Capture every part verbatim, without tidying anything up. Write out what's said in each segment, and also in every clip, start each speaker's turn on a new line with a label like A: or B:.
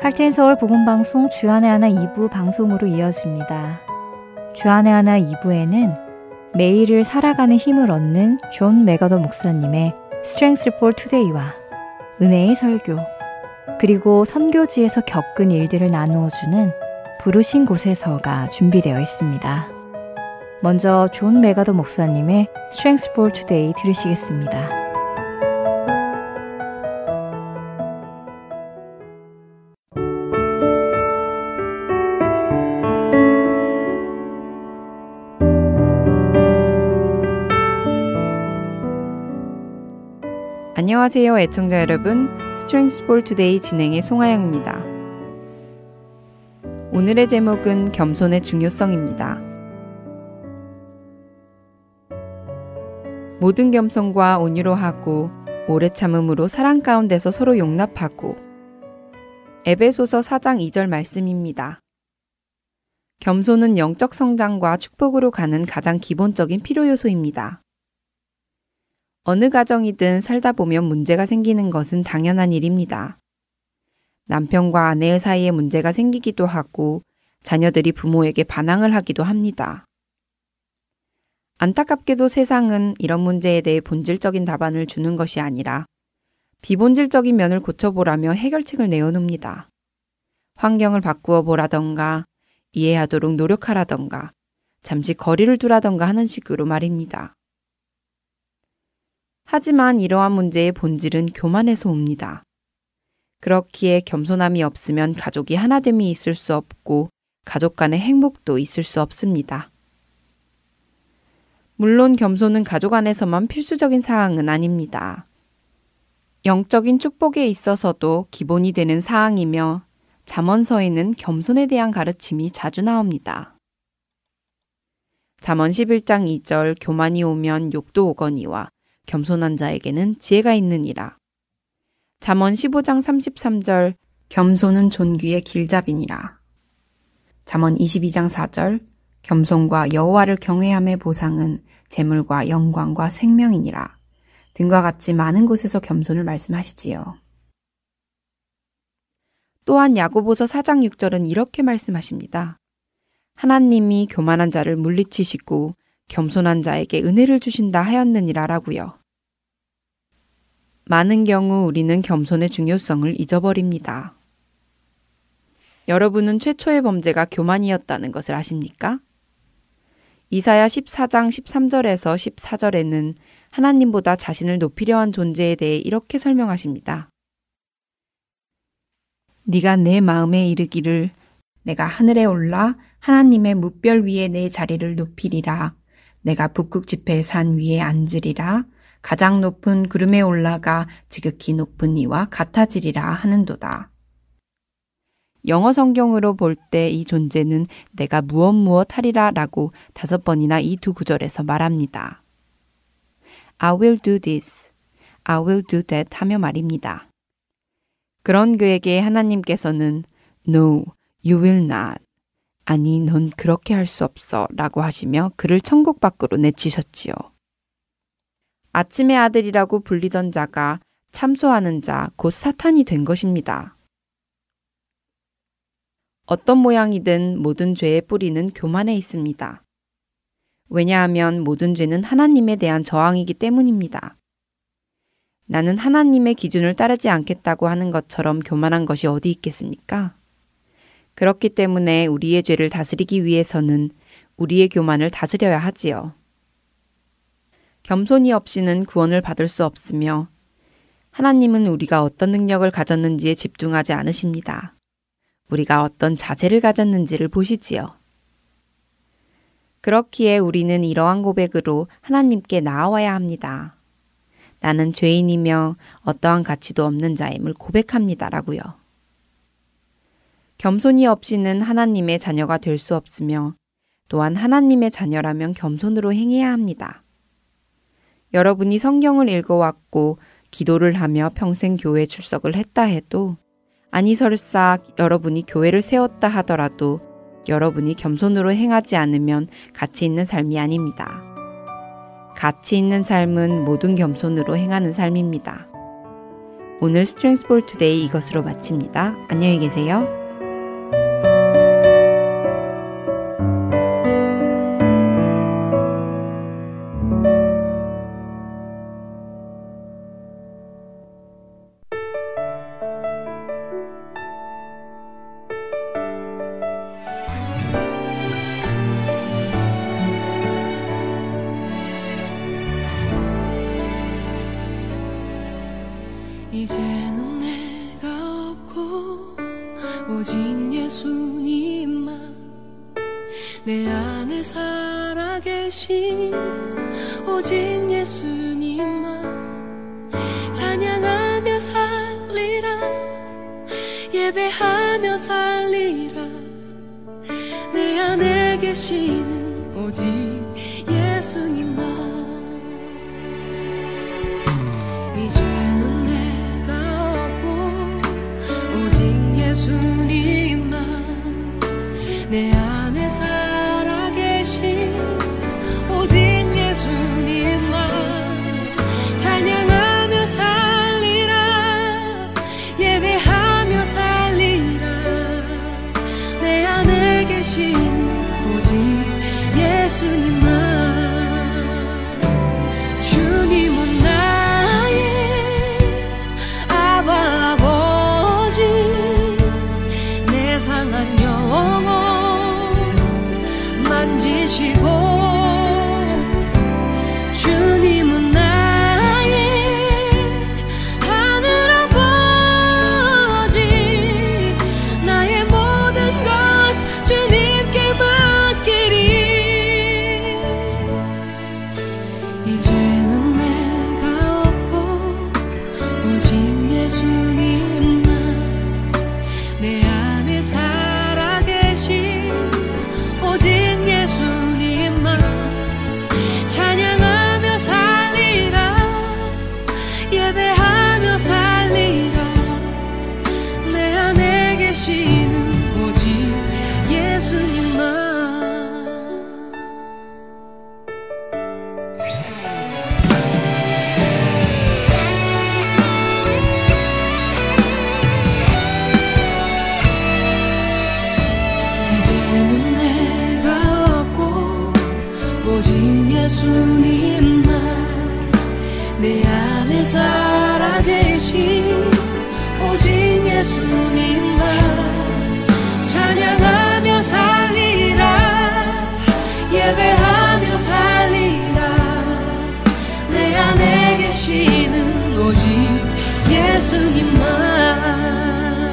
A: 할텐서울 복음방송 주안의 하나 이 부 방송으로 이어집니다. 주안의 하나 이 부에는 매일을 살아가는 힘을 얻는 존 맥어더 목사님의 Strength for Today와 은혜의 설교, 그리고 선교지에서 겪은 일들을 나누어주는 부르신 곳에서가 준비되어 있습니다. 먼저 존 맥어더 목사님의 Strength for Today 들으시겠습니다.
B: 안녕하세요, 애청자 여러분. Strength for Today 진행의 송하영입니다. 오늘의 제목은 겸손의 중요성입니다. 모든 겸손과 온유로 하고 오래 참음으로 사랑 가운데서 서로 용납하고. 에베소서 사 장 이 절 말씀입니다. 겸손은 영적 성장과 축복으로 가는 가장 기본적인 필요 요소입니다. 어느 가정이든 살다 보면 문제가 생기는 것은 당연한 일입니다. 남편과 아내 사이에 문제가 생기기도 하고 자녀들이 부모에게 반항을 하기도 합니다. 안타깝게도 세상은 이런 문제에 대해 본질적인 답안을 주는 것이 아니라 비본질적인 면을 고쳐보라며 해결책을 내어놓습니다. 환경을 바꾸어 보라던가 이해하도록 노력하라던가 잠시 거리를 두라던가 하는 식으로 말입니다. 하지만 이러한 문제의 본질은 교만에서 옵니다. 그렇기에 겸손함이 없으면 가족이 하나됨이 있을 수 없고 가족 간의 행복도 있을 수 없습니다. 물론 겸손은 가족 안에서만 필수적인 사항은 아닙니다. 영적인 축복에 있어서도 기본이 되는 사항이며 잠언서에는 겸손에 대한 가르침이 자주 나옵니다. 잠언 십일 장 이 절 교만이 오면 욕도 오거니와 겸손한 자에게는 지혜가 있느니라. 잠언 십오 장 삼십삼 절 겸손은 존귀의 길잡이니라. 잠언 이십이 장 사 절 겸손과 여호와를 경외함의 보상은 재물과 영광과 생명이니라. 등과 같이 많은 곳에서 겸손을 말씀하시지요. 또한 야고보서 사 장 육 절은 이렇게 말씀하십니다. 하나님이 교만한 자를 물리치시고 겸손한 자에게 은혜를 주신다 하였느니라 라고요. 많은 경우 우리는 겸손의 중요성을 잊어버립니다. 여러분은 최초의 범죄가 교만이었다는 것을 아십니까? 이사야 십사 장 십삼 절에서 십사 절에는 하나님보다 자신을 높이려 한 존재에 대해 이렇게 설명하십니다. 네가 내 마음에 이르기를 내가 하늘에 올라 하나님의 뭇별 위에 내 자리를 높이리라. 내가 북극 지폐 산 위에 앉으리라. 가장 높은 구름에 올라가 지극히 높은 이와 같아지리라 하는도다. 영어 성경으로 볼 때 이 존재는 내가 무엇 무엇 하리라 라고 다섯 번이나 이 두 구절에서 말합니다. I will do this, I will do that 하며 말입니다. 그런 그에게 하나님께서는 No, you will not. 아니, 넌 그렇게 할 수 없어 라고 하시며 그를 천국 밖으로 내치셨지요. 아침의 아들이라고 불리던 자가 참소하는 자, 곧 사탄이 된 것입니다. 어떤 모양이든 모든 죄의 뿌리는 교만에 있습니다. 왜냐하면 모든 죄는 하나님에 대한 저항이기 때문입니다. 나는 하나님의 기준을 따르지 않겠다고 하는 것처럼 교만한 것이 어디 있겠습니까? 그렇기 때문에 우리의 죄를 다스리기 위해서는 우리의 교만을 다스려야 하지요. 겸손이 없이는 구원을 받을 수 없으며 하나님은 우리가 어떤 능력을 가졌는지에 집중하지 않으십니다. 우리가 어떤 자세를 가졌는지를 보시지요. 그렇기에 우리는 이러한 고백으로 하나님께 나아와야 합니다. 나는 죄인이며 어떠한 가치도 없는 자임을 고백합니다라고요. 겸손이 없이는 하나님의 자녀가 될 수 없으며 또한 하나님의 자녀라면 겸손으로 행해야 합니다. 여러분이 성경을 읽어왔고 기도를 하며 평생 교회 출석을 했다 해도 아니 설사 여러분이 교회를 세웠다 하더라도 여러분이 겸손으로 행하지 않으면 가치 있는 삶이 아닙니다. 가치 있는 삶은 모든 겸손으로 행하는 삶입니다. 오늘 Strength for Today 이것으로 마칩니다. 안녕히 계세요.
C: 이제는 내가 없고 오직 예수님만 내 안에 살아계신 오직 예수님만 찬양하며 살리라 예배하며 살리라 내 안에 계시는 오직 예수님만 이제는 예수님만 내 안에 살아계신 오직 예수님만 찬양하며 살리라 예배하며 살리라 내 안에 계시는 오직 예수님만 주님은 나의 아바 아버지 상한 영혼 만지시고 주님은 나의 하늘 아버지 나의 모든 것 주님께 맡기리 이제는 내가 없고 오직 예수님만 내 안에 살아계신 오직 예수님만 찬양하며 살리라 예배하며 살리라 내 안에 계시는 오직 예수님만 예수님만 내 안에 살아계신 오직 예수님만 찬양하며 살리라 예배하며 살리라 내 안에 계시는 오직 예수님만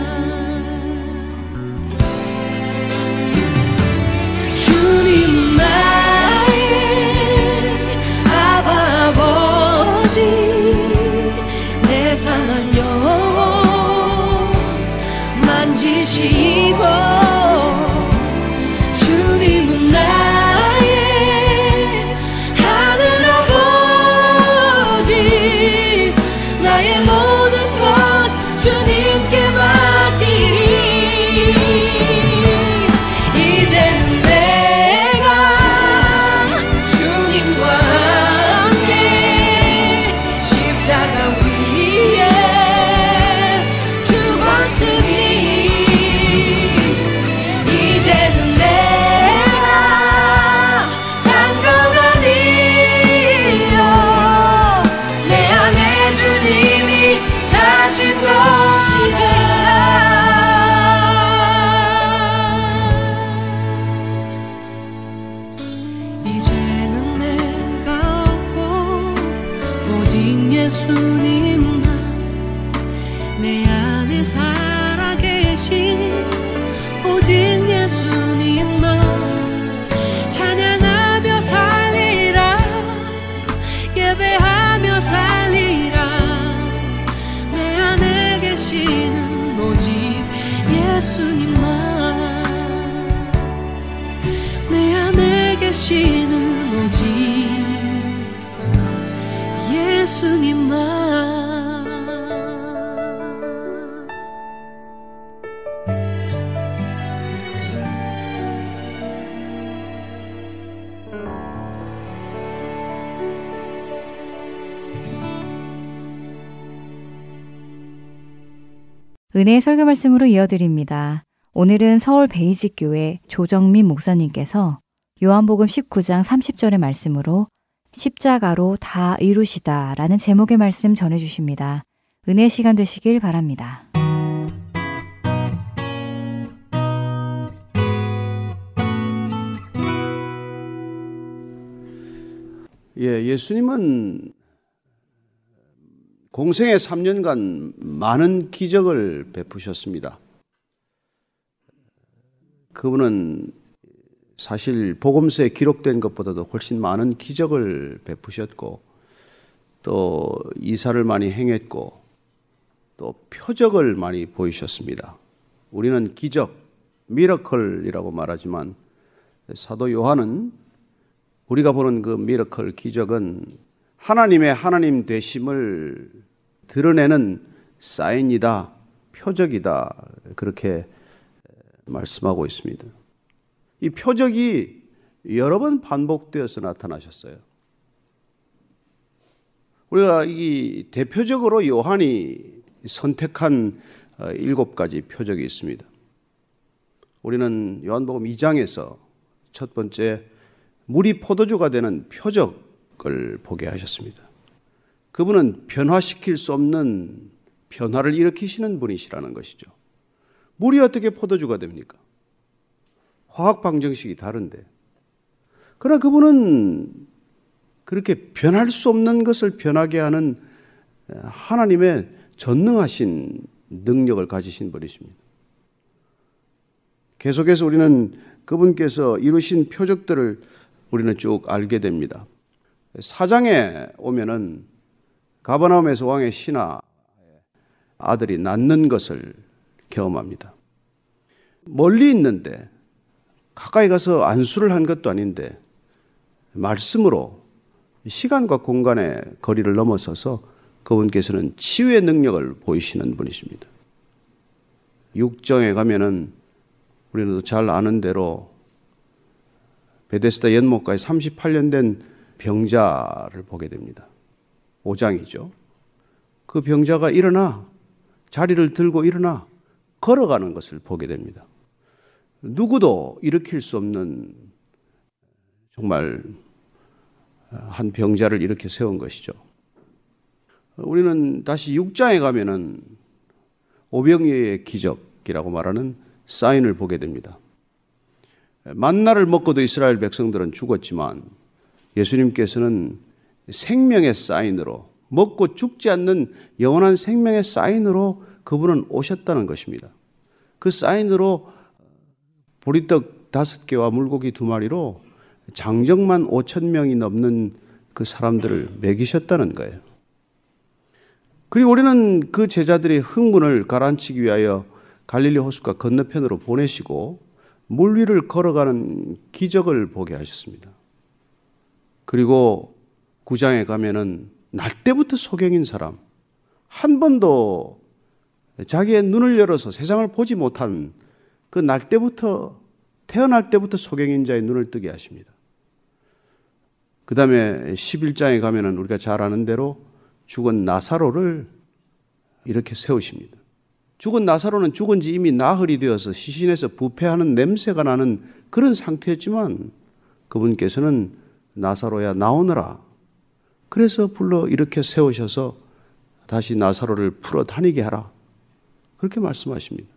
C: 주님은 나의 아버지 내 상한 영혼 만지시고 주님은 나의 하늘 아버지 나의 모든 것 주님께 맡기리 이제는 내가 주님과 십자가 위에 죽었으니 이제는 내가 상관하니요 내 안에 주님이 사신 것이잖아 이제는 내가 없고 오직 예수님만 내 안에 살아계신 오직 예수님만 찬양하며 살리라 예배하며 살리라 내 안에 계시는 오직 예수님만 내 안에 계시는 오직 예수님만
A: 은혜의 설교 말씀으로 이어드립니다. 오늘은 서울 베이직교회 조정민 목사님께서 요한복음 십구 장 삼십 절의 말씀으로 십자가로 다 이루시다 라는 제목의 말씀 전해주십니다. 은혜 시간 되시길 바랍니다.
D: 예, 예수님은 공생의 삼 년간 많은 기적을 베푸셨습니다. 그분은 사실 복음서에 기록된 것보다도 훨씬 많은 기적을 베푸셨고 또 이사를 많이 행했고 또 표적을 많이 보이셨습니다. 우리는 기적, 미러클이라고 말하지만 사도 요한은 우리가 보는 그 미러클, 기적은 하나님의 하나님 되심을 드러내는 사인이다, 표적이다, 그렇게 말씀하고 있습니다. 이 표적이 여러 번 반복되어서 나타나셨어요. 우리가 이 대표적으로 요한이 선택한 일곱 가지 표적이 있습니다. 우리는 요한복음 이 장에서 첫 번째 물이 포도주가 되는 표적을 보게 하셨습니다. 그분은 변화시킬 수 없는 변화를 일으키시는 분이시라는 것이죠. 물이 어떻게 포도주가 됩니까? 화학 방정식이 다른데. 그러나 그분은 그렇게 변할 수 없는 것을 변하게 하는 하나님의 전능하신 능력을 가지신 분이십니다. 계속해서 우리는 그분께서 이루신 표적들을 우리는 쭉 알게 됩니다. 사 장에 오면은 가버나움에서 왕의 신하 아들이 낳는 것을 경험합니다. 멀리 있는데 가까이 가서 안수를 한 것도 아닌데 말씀으로 시간과 공간의 거리를 넘어서서 그분께서는 치유의 능력을 보이시는 분이십니다. 육 장에 가면은 우리는 잘 아는 대로 베데스다 연못가에 삼십팔 년 된 병자를 보게 됩니다. 오 장이죠. 그 병자가 일어나 자리를 들고 일어나 걸어가는 것을 보게 됩니다. 누구도 일으킬 수 없는 정말 한 병자를 이렇게 세운 것이죠. 우리는 다시 육 장에 가면은 오병이어의 기적이라고 말하는 사인을 보게 됩니다. 만나를 먹고도 이스라엘 백성들은 죽었지만 예수님께서는 생명의 사인으로, 먹고 죽지 않는 영원한 생명의 사인으로 그분은 오셨다는 것입니다. 그 사인으로 보리떡 다섯 개와 물고기 두 마리로 장정만 오천 명이 넘는 그 사람들을 먹이셨다는 거예요. 그리고 우리는 그 제자들의 흥분을 가라앉히기 위하여 갈릴리 호숫가 건너편으로 보내시고 물 위를 걸어가는 기적을 보게 하셨습니다. 그리고 구 장에 가면은 날 때부터 소경인 사람, 한 번도 자기의 눈을 열어서 세상을 보지 못한 그 날 때부터, 태어날 때부터 소경인 자의 눈을 뜨게 하십니다. 그 다음에 십일 장에 가면은 우리가 잘 아는 대로 죽은 나사로를 이렇게 세우십니다. 죽은 나사로는 죽은 지 이미 나흘이 되어서 시신에서 부패하는 냄새가 나는 그런 상태였지만 그분께서는 나사로야 나오너라. 그래서 불러 이렇게 세우셔서 다시 나사로를 풀어 다니게 하라. 그렇게 말씀하십니다.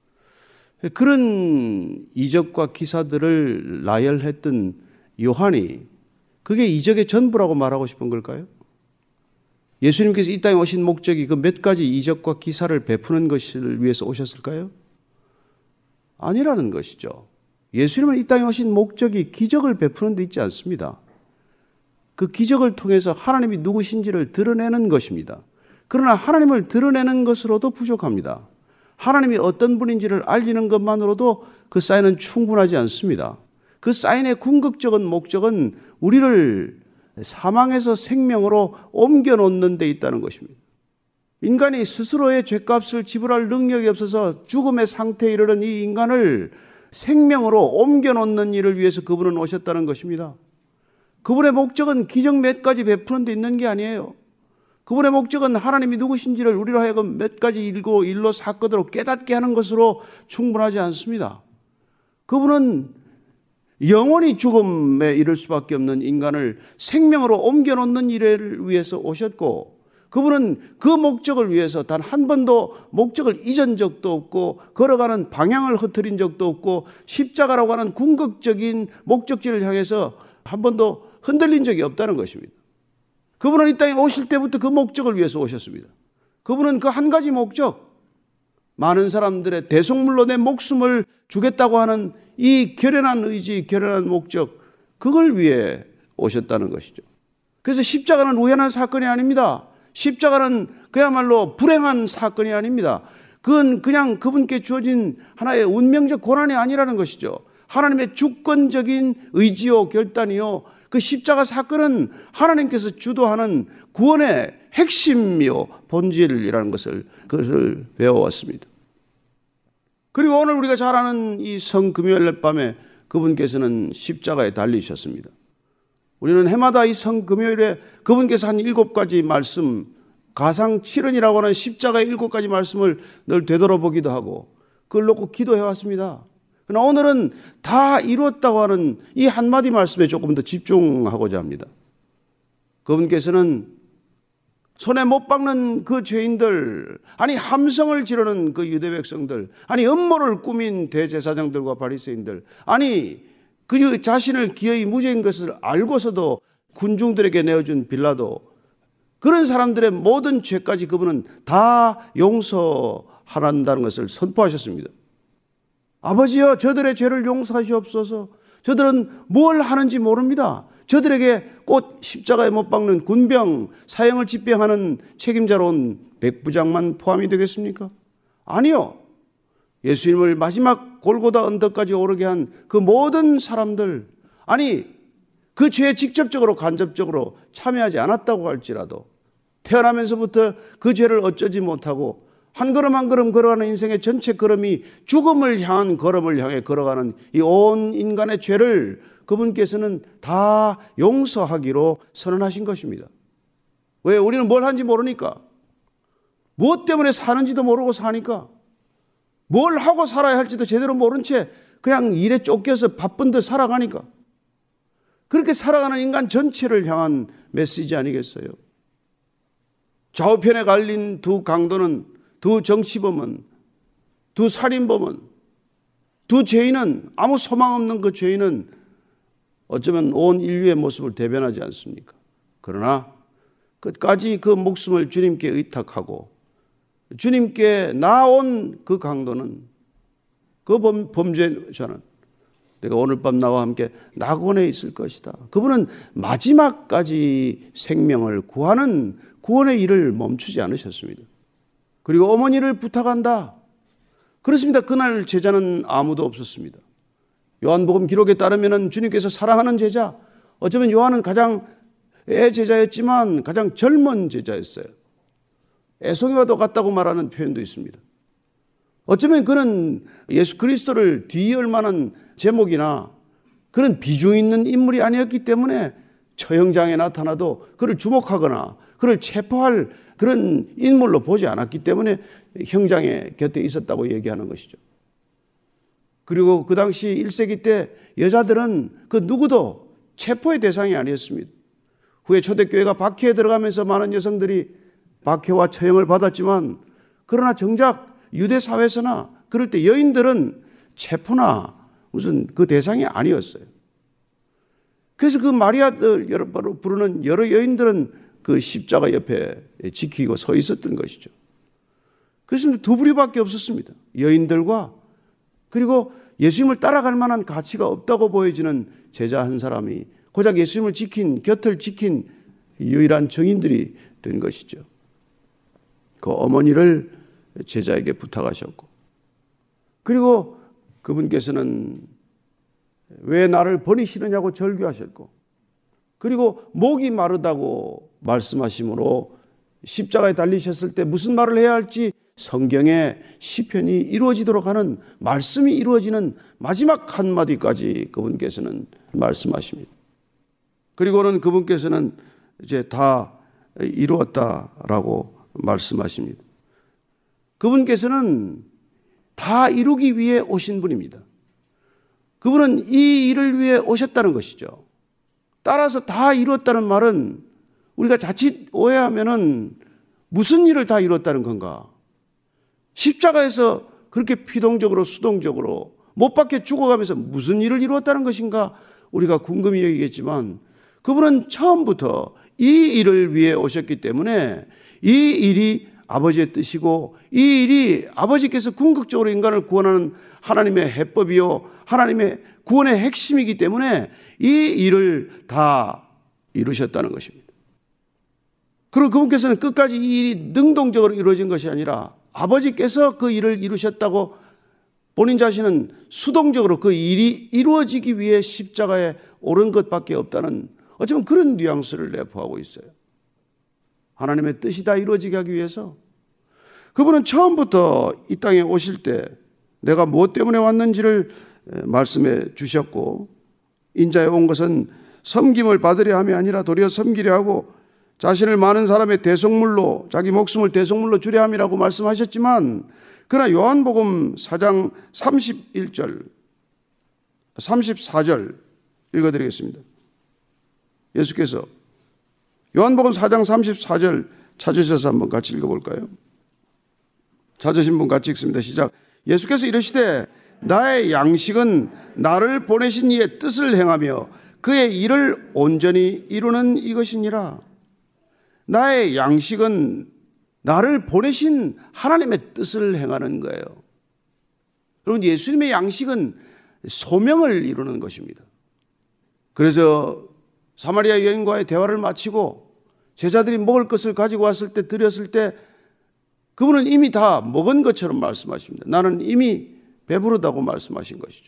D: 그런 이적과 기사들을 나열했던 요한이 그게 이적의 전부라고 말하고 싶은 걸까요? 예수님께서 이 땅에 오신 목적이 그 몇 가지 이적과 기사를 베푸는 것을 위해서 오셨을까요? 아니라는 것이죠. 예수님은 이 땅에 오신 목적이 기적을 베푸는 데 있지 않습니다. 그 기적을 통해서 하나님이 누구신지를 드러내는 것입니다. 그러나 하나님을 드러내는 것으로도 부족합니다. 하나님이 어떤 분인지를 알리는 것만으로도 그 사인은 충분하지 않습니다. 그 사인의 궁극적인 목적은 우리를 사망에서 생명으로 옮겨놓는 데 있다는 것입니다. 인간이 스스로의 죄값을 지불할 능력이 없어서 죽음의 상태에 이르는 이 인간을 생명으로 옮겨놓는 일을 위해서 그분은 오셨다는 것입니다. 그분의 목적은 기적 몇 가지 베푸는 데 있는 게 아니에요. 그분의 목적은 하나님이 누구신지를 우리로 하여금 몇 가지 일고 일로 사건으로 깨닫게 하는 것으로 충분하지 않습니다. 그분은 영원히 죽음에 이를 수밖에 없는 인간을 생명으로 옮겨놓는 일을 위해서 오셨고, 그분은 그 목적을 위해서 단 한 번도 목적을 잊은 적도 없고 걸어가는 방향을 흐트린 적도 없고 십자가라고 하는 궁극적인 목적지를 향해서 한 번도 흔들린 적이 없다는 것입니다. 그분은 이 땅에 오실 때부터 그 목적을 위해서 오셨습니다. 그분은 그 한 가지 목적, 많은 사람들의 대속물로 내 목숨을 주겠다고 하는 이 결연한 의지, 결연한 목적, 그걸 위해 오셨다는 것이죠. 그래서 십자가는 우연한 사건이 아닙니다. 십자가는 그야말로 불행한 사건이 아닙니다. 그건 그냥 그분께 주어진 하나의 운명적 고난이 아니라는 것이죠. 하나님의 주권적인 의지요 결단이요, 그 십자가 사건은 하나님께서 주도하는 구원의 핵심이요 본질이라는 것을 그것을 배워왔습니다. 그리고 오늘 우리가 잘 아는 이 성금요일 밤에 그분께서는 십자가에 달리셨습니다. 우리는 해마다 이 성금요일에 그분께서 한 일곱 가지 말씀, 가상칠언이라고 하는 십자가의 일곱 가지 말씀을 늘 되돌아보기도 하고 그걸 놓고 기도해왔습니다. 그러나 오늘은 다 이루었다고 하는 이 한마디 말씀에 조금 더 집중하고자 합니다. 그분께서는 손에 못 박는 그 죄인들, 아니 함성을 지르는 그 유대 백성들, 아니 음모를 꾸민 대제사장들과 바리새인들, 아니 그 자신을 기어이 무죄인 것을 알고서도 군중들에게 내어준 빌라도, 그런 사람들의 모든 죄까지 그분은 다 용서하란다는 것을 선포하셨습니다. 아버지여, 저들의 죄를 용서하시옵소서. 저들은 뭘 하는지 모릅니다. 저들에게 꼭 십자가에 못 박는 군병, 사형을 집행하는 책임자로 온 백부장만 포함이 되겠습니까? 아니요. 예수님을 마지막 골고다 언덕까지 오르게 한 그 모든 사람들, 아니 그 죄에 직접적으로 간접적으로 참여하지 않았다고 할지라도 태어나면서부터 그 죄를 어쩌지 못하고 한 걸음 한 걸음 걸어가는 인생의 전체 걸음이 죽음을 향한 걸음을 향해 걸어가는 이 온 인간의 죄를 그분께서는 다 용서하기로 선언하신 것입니다. 왜? 우리는 뭘 하는지 모르니까. 무엇 때문에 사는지도 모르고 사니까. 뭘 하고 살아야 할지도 제대로 모른 채 그냥 일에 쫓겨서 바쁜 듯 살아가니까. 그렇게 살아가는 인간 전체를 향한 메시지 아니겠어요? 좌우편에 갈린 두 강도는, 두 정치범은, 두 살인범은, 두 죄인은, 아무 소망 없는 그 죄인은 어쩌면 온 인류의 모습을 대변하지 않습니까? 그러나 끝까지 그 목숨을 주님께 의탁하고 주님께 나온 그 강도는, 그 범, 범죄자는 내가 오늘 밤 나와 함께 낙원에 있을 것이다. 그분은 마지막까지 생명을 구하는 구원의 일을 멈추지 않으셨습니다. 그리고 어머니를 부탁한다. 그렇습니다. 그날 제자는 아무도 없었습니다. 요한복음 기록에 따르면 주님께서 사랑하는 제자, 어쩌면 요한은 가장 애 제자였지만 가장 젊은 제자였어요. 애송이와 똑같다고 말하는 표현도 있습니다. 어쩌면 그는 예수 그리스도를 뒤이을 만한 제목이나 그런 비중 있는 인물이 아니었기 때문에 처형장에 나타나도 그를 주목하거나 그를 체포할 그런 인물로 보지 않았기 때문에 형장의 곁에 있었다고 얘기하는 것이죠. 그리고 그 당시 일 세기 때 여자들은 그 누구도 체포의 대상이 아니었습니다. 후에 초대교회가 박해에 들어가면서 많은 여성들이 박해와 처형을 받았지만, 그러나 정작 유대 사회에서나 그럴 때 여인들은 체포나 무슨 그 대상이 아니었어요. 그래서 그 마리아들 부르는 여러 여인들은 그 십자가 옆에 지키고 서 있었던 것이죠. 그래서 두 부류밖에 없었습니다. 여인들과 그리고 예수님을 따라갈 만한 가치가 없다고 보여지는 제자 한 사람이 고작 예수님을 지킨, 곁을 지킨 유일한 증인들이 된 것이죠. 그 어머니를 제자에게 부탁하셨고, 그리고 그분께서는 왜 나를 버리시느냐고 절규하셨고, 그리고 목이 마르다고 말씀하심으로 십자가에 달리셨을 때 무슨 말을 해야 할지 성경의 시편이 이루어지도록 하는, 말씀이 이루어지는 마지막 한마디까지 그분께서는 말씀하십니다. 그리고는 그분께서는 이제 다 이루었다라고 말씀하십니다. 그분께서는 다 이루기 위해 오신 분입니다. 그분은 이 일을 위해 오셨다는 것이죠. 따라서 다 이루었다는 말은 우리가 자칫 오해하면은 무슨 일을 다 이뤘다는 건가? 십자가에서 그렇게 피동적으로 수동적으로 못 박혀 죽어가면서 무슨 일을 이루었다는 것인가? 우리가 궁금히 여기겠지만 그분은 처음부터 이 일을 위해 오셨기 때문에 이 일이 아버지의 뜻이고 이 일이 아버지께서 궁극적으로 인간을 구원하는 하나님의 해법이요 하나님의 구원의 핵심이기 때문에 이 일을 다 이루셨다는 것입니다. 그리고 그분께서는 끝까지 이 일이 능동적으로 이루어진 것이 아니라 아버지께서 그 일을 이루셨다고 본인 자신은 수동적으로 그 일이 이루어지기 위해 십자가에 오른 것밖에 없다는 어쩌면 그런 뉘앙스를 내포하고 있어요. 하나님의 뜻이 다 이루어지게 하기 위해서 그분은 처음부터 이 땅에 오실 때 내가 무엇 때문에 왔는지를 말씀해 주셨고 인자에 온 것은 섬김을 받으려 함이 아니라 도리어 섬기려 하고 자신을 많은 사람의 대속물로 자기 목숨을 대속물로 주려 함이라고 말씀하셨지만 그러나 요한복음 사 장 삼십일 절 삼십사 절 읽어드리겠습니다. 예수께서 요한복음 사 장 삼십사 절 찾으셔서 한번 같이 읽어볼까요? 찾으신 분 같이 읽습니다. 시작. 예수께서 이르시되 나의 양식은 나를 보내신 이의 뜻을 행하며 그의 일을 온전히 이루는 이것이니라. 나의 양식은 나를 보내신 하나님의 뜻을 행하는 거예요. 여러분, 예수님의 양식은 소명을 이루는 것입니다. 그래서 사마리아 여인과의 대화를 마치고 제자들이 먹을 것을 가지고 왔을 때 드렸을 때 그분은 이미 다 먹은 것처럼 말씀하십니다. 나는 이미 배부르다고 말씀하신 것이죠.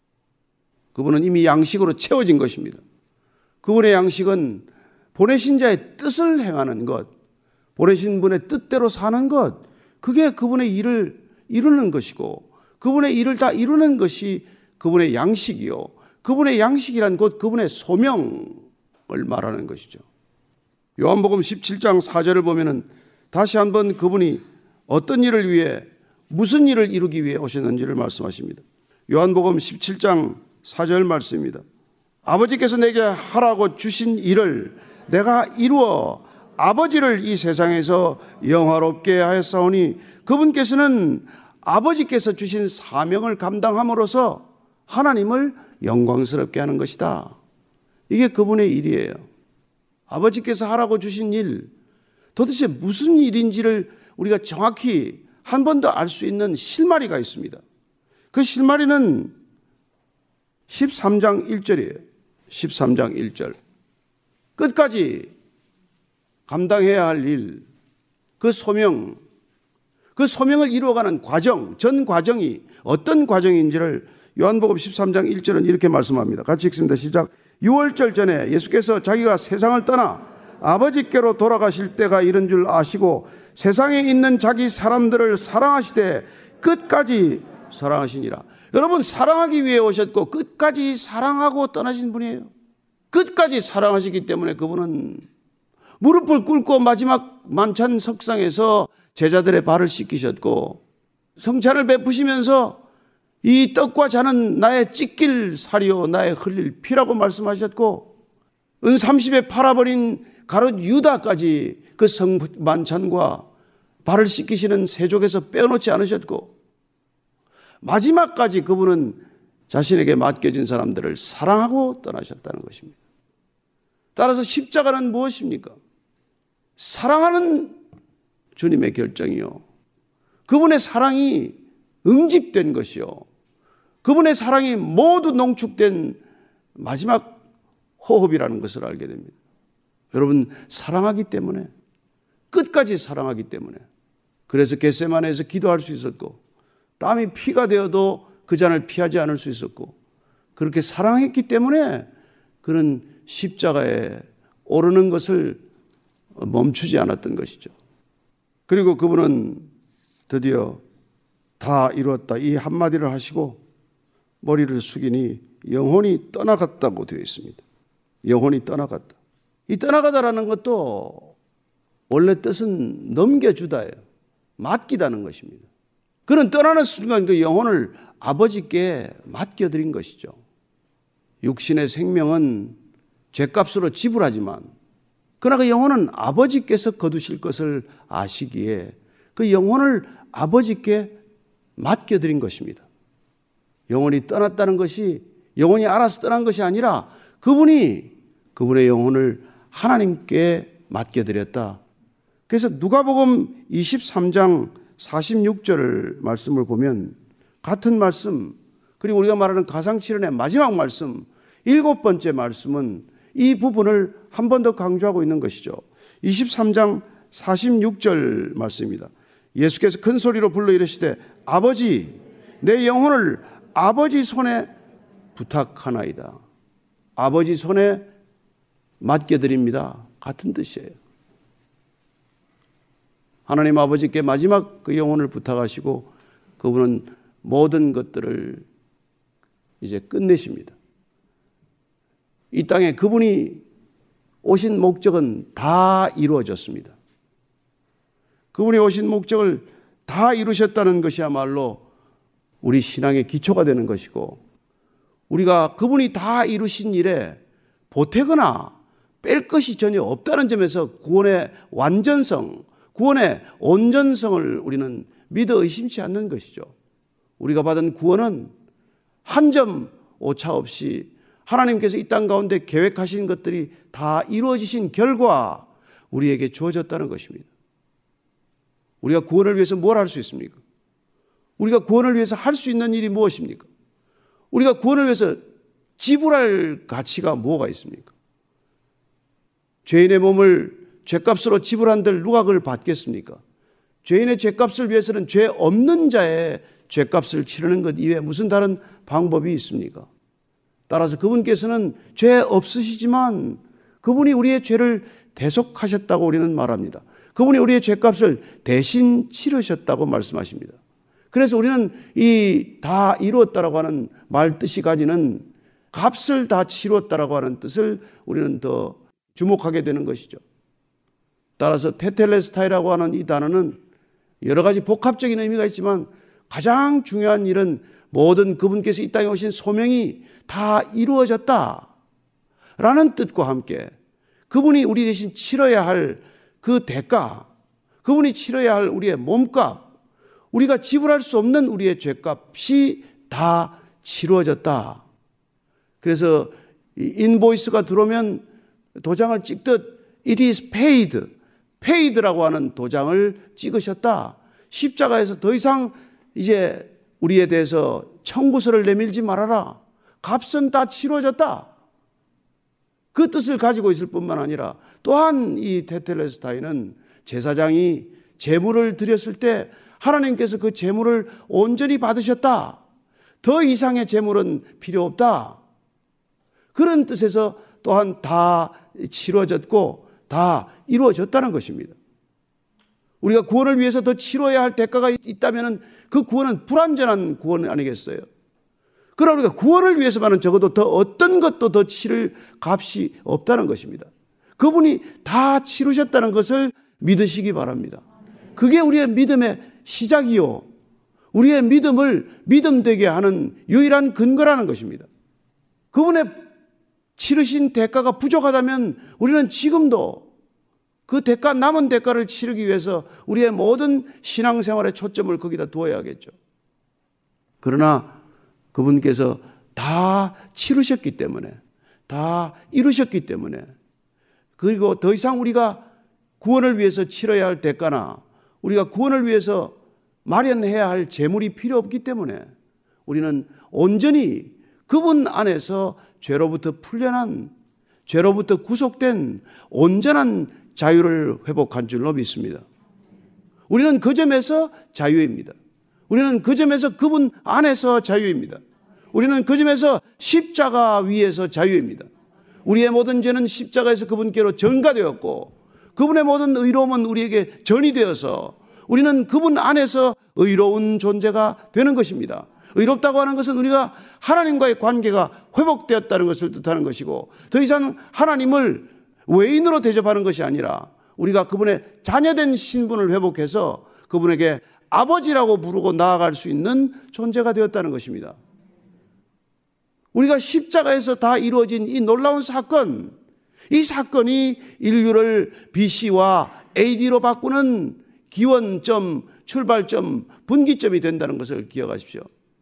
D: 그분은 이미 양식으로 채워진 것입니다. 그분의 양식은 보내신 자의 뜻을 행하는 것, 보내신 분의 뜻대로 사는 것, 그게 그분의 일을 이루는 것이고 그분의 일을 다 이루는 것이 그분의 양식이요. 그분의 양식이란 곧 그분의 소명을 말하는 것이죠. 요한복음 십칠 장 사 절을 보면은 다시 한번 그분이 어떤 일을 위해 무슨 일을 이루기 위해 오셨는지를 말씀하십니다. 요한복음 십칠 장 사 절 말씀입니다. 아버지께서 내게 하라고 주신 일을 내가 이루어 아버지를 이 세상에서 영화롭게 하였사오니 그분께서는 아버지께서 주신 사명을 감당함으로써 하나님을 영광스럽게 하는 것이다. 이게 그분의 일이에요. 아버지께서 하라고 주신 일, 도대체 무슨 일인지를 우리가 정확히 한 번 더 알 수 있는 실마리가 있습니다. 그 실마리는 십삼 장 일 절이에요. 십삼 장 일 절. 끝까지 감당해야 할 일, 그 소명, 그 소명을 이루어가는 과정, 전 과정이 어떤 과정인지를 요한복음 십삼 장 일 절은 이렇게 말씀합니다. 같이 읽습니다. 시작. 유월절 전에 예수께서 자기가 세상을 떠나 아버지께로 돌아가실 때가 이른 줄 아시고 세상에 있는 자기 사람들을 사랑하시되 끝까지 사랑하시니라. 여러분, 사랑하기 위해 오셨고 끝까지 사랑하고 떠나신 분이에요. 끝까지 사랑하시기 때문에 그분은 무릎을 꿇고 마지막 만찬 석상에서 제자들의 발을 씻기셨고 성찬을 베푸시면서 이 떡과 잔은 나의 찢길 살이요 나의 흘릴 피라고 말씀하셨고 은 삼십에 팔아버린 가룟 유다까지 그 성만찬과 발을 씻기시는 세족에서 빼어놓지 않으셨고 마지막까지 그분은 자신에게 맡겨진 사람들을 사랑하고 떠나셨다는 것입니다. 따라서 십자가는 무엇입니까? 사랑하는 주님의 결정이요. 그분의 사랑이 응집된 것이요. 그분의 사랑이 모두 농축된 마지막 호흡이라는 것을 알게 됩니다. 여러분, 사랑하기 때문에, 끝까지 사랑하기 때문에, 그래서 겟세마네에서 기도할 수 있었고 땀이 피가 되어도 그 잔을 피하지 않을 수 있었고 그렇게 사랑했기 때문에 그는 십자가에 오르는 것을 멈추지 않았던 것이죠. 그리고 그분은 드디어 다 이루었다 이 한마디를 하시고 머리를 숙이니 영혼이 떠나갔다고 되어 있습니다. 영혼이 떠나갔다. 이 떠나가다라는 것도 원래 뜻은 넘겨주다예요. 맡기다는 것입니다. 그는 떠나는 순간 그 영혼을 아버지께 맡겨드린 것이죠. 육신의 생명은 죗값으로 지불하지만 그러나 그 영혼은 아버지께서 거두실 것을 아시기에 그 영혼을 아버지께 맡겨드린 것입니다. 영혼이 떠났다는 것이 영혼이 알아서 떠난 것이 아니라 그분이 그분의 영혼을 하나님께 맡겨드렸다. 그래서 누가복음 이십삼 장 사십육 절 말씀을 보면 같은 말씀, 그리고 우리가 말하는 가상칠언의 마지막 말씀, 일곱 번째 말씀은 이 부분을 한 번 더 강조하고 있는 것이죠. 이십삼 장 사십육 절 말씀입니다. 예수께서 큰 소리로 불러 이르시되 아버지 내 영혼을 아버지 손에 부탁하나이다. 아버지 손에 맡겨드립니다. 같은 뜻이에요. 하나님 아버지께 마지막 그 영혼을 부탁하시고 그분은 모든 것들을 이제 끝내십니다. 이 땅에 그분이 오신 목적은 다 이루어졌습니다. 그분이 오신 목적을 다 이루셨다는 것이야말로 우리 신앙의 기초가 되는 것이고, 우리가 그분이 다 이루신 일에 보태거나 뺄 것이 전혀 없다는 점에서 구원의 완전성, 구원의 온전성을 우리는 믿어 의심치 않는 것이죠. 우리가 받은 구원은 한 점 오차 없이 하나님께서 이 땅 가운데 계획하신 것들이 다 이루어지신 결과 우리에게 주어졌다는 것입니다. 우리가 구원을 위해서 뭘 할 수 있습니까? 우리가 구원을 위해서 할 수 있는 일이 무엇입니까? 우리가 구원을 위해서 지불할 가치가 뭐가 있습니까? 죄인의 몸을 죄값으로 지불한들 누가 그걸 받겠습니까? 죄인의 죄값을 위해서는 죄 없는 자의 죄값을 치르는 것 이외에 무슨 다른 방법이 있습니까? 따라서 그분께서는 죄 없으시지만 그분이 우리의 죄를 대속하셨다고 우리는 말합니다. 그분이 우리의 죄값을 대신 치르셨다고 말씀하십니다. 그래서 우리는 이 다 이루었다라고 하는 말 뜻이 가지는 값을 다 치루었다라고 하는 뜻을 우리는 더 주목하게 되는 것이죠. 따라서 테텔레스타이라고 하는 이 단어는 여러 가지 복합적인 의미가 있지만 가장 중요한 일은 모든 그분께서 이 땅에 오신 소명이 다 이루어졌다 라는 뜻과 함께 그분이 우리 대신 치러야 할 그 대가, 그분이 치러야 할 우리의 몸값, 우리가 지불할 수 없는 우리의 죄값이 다 치루어졌다. 그래서 인보이스가 들어오면 도장을 찍듯 It is paid, paid라고 하는 도장을 찍으셨다. 십자가에서 더 이상 이제 우리에 대해서 청구서를 내밀지 말아라. 값은 다 치루어졌다. 그 뜻을 가지고 있을 뿐만 아니라 또한 이 테텔레스타이는 제사장이 제물을 드렸을 때 하나님께서 그 제물을 온전히 받으셨다. 더 이상의 제물은 필요 없다. 그런 뜻에서 또한 다 치루어졌고 다 이루어졌다는 것입니다. 우리가 구원을 위해서 더 치러야 할 대가가 있다면 그 구원은 불완전한 구원 아니겠어요? 그러나 우리가 구원을 위해서만은 적어도 더 어떤 것도 더 치를 값이 없다는 것입니다. 그분이 다 치르셨다는 것을 믿으시기 바랍니다. 그게 우리의 믿음의 시작이요, 우리의 믿음을 믿음되게 하는 유일한 근거라는 것입니다. 그분의 치르신 대가가 부족하다면 우리는 지금도 그 대가, 남은 대가를 치르기 위해서 우리의 모든 신앙생활의 초점을 거기다 두어야겠죠. 그러나 그분께서 다 치르셨기 때문에, 다 이루셨기 때문에, 그리고 더 이상 우리가 구원을 위해서 치러야 할 대가나 우리가 구원을 위해서 마련해야 할 재물이 필요 없기 때문에 우리는 온전히 그분 안에서 죄로부터 풀려난, 죄로부터 구속된 온전한 자유를 회복한 줄로 믿습니다. 우리는 그 점에서 자유입니다. 우리는 그 점에서 그분 안에서 자유입니다. 우리는 그 점에서 십자가 위에서 자유입니다. 우리의 모든 죄는 십자가에서 그분께로 전가되었고 그분의 모든 의로움은 우리에게 전이 되어서 우리는 그분 안에서 의로운 존재가 되는 것입니다. 의롭다고 하는 것은 우리가 하나님과의 관계가 회복되었다는 것을 뜻하는 것이고, 더 이상 하나님을 외인으로 대접하는 것이 아니라 우리가 그분의 자녀된 신분을 회복해서 그분에게 아버지라고 부르고 나아갈 수 있는 존재가 되었다는 것입니다. 우리가 십자가에서 다 이루어진 이 놀라운 사건, 이 사건이 인류를 비씨와 에이디로 바꾸는 기원점, 출발점, 분기점이 된다는 것을 기억하십시오.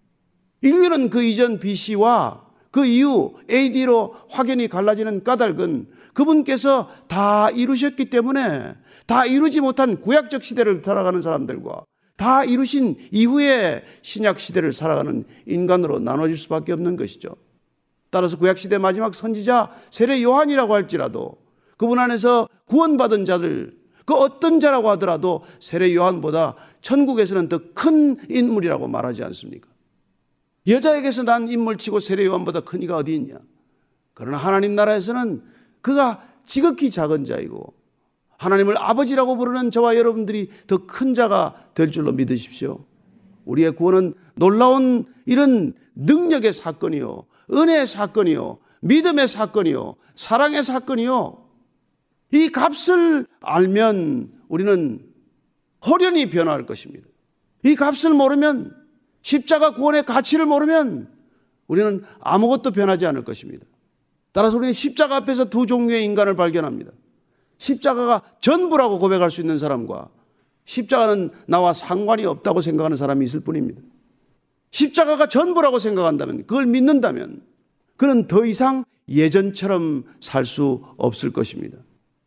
D: 인류는 그 이전 비씨와 그 이후 에이디로 확연히 갈라지는 까닭은 그분께서 다 이루셨기 때문에 다 이루지 못한 구약적 시대를 살아가는 사람들과 다 이루신 이후의 신약 시대를 살아가는 인간으로 나눠질 수밖에 없는 것이죠. 따라서 구약시대 마지막 선지자 세례 요한이라고 할지라도 그분 안에서 구원받은 자들, 그 어떤 자라고 하더라도 세례 요한보다 천국에서는 더 큰 인물이라고 말하지 않습니까? 여자에게서 난 인물치고 세례 요한보다 큰 이가 어디 있냐? 그러나 하나님 나라에서는 그가 지극히 작은 자이고 하나님을 아버지라고 부르는 저와 여러분들이 더 큰 자가 될 줄로 믿으십시오. 우리의 구원은 놀라운 이런 능력의 사건이요, 은혜의 사건이요, 믿음의 사건이요, 사랑의 사건이요. 이 값을 알면 우리는 호련히 변화할 것입니다. 이 값을 모르면, 십자가 구원의 가치를 모르면 우리는 아무것도 변하지 않을 것입니다. 따라서 우리는 십자가 앞에서 두 종류의 인간을 발견합니다. 십자가가 전부라고 고백할 수 있는 사람과 십자가는 나와 상관이 없다고 생각하는 사람이 있을 뿐입니다. 십자가가 전부라고 생각한다면, 그걸 믿는다면 그는 더 이상 예전처럼 살 수 없을 것입니다.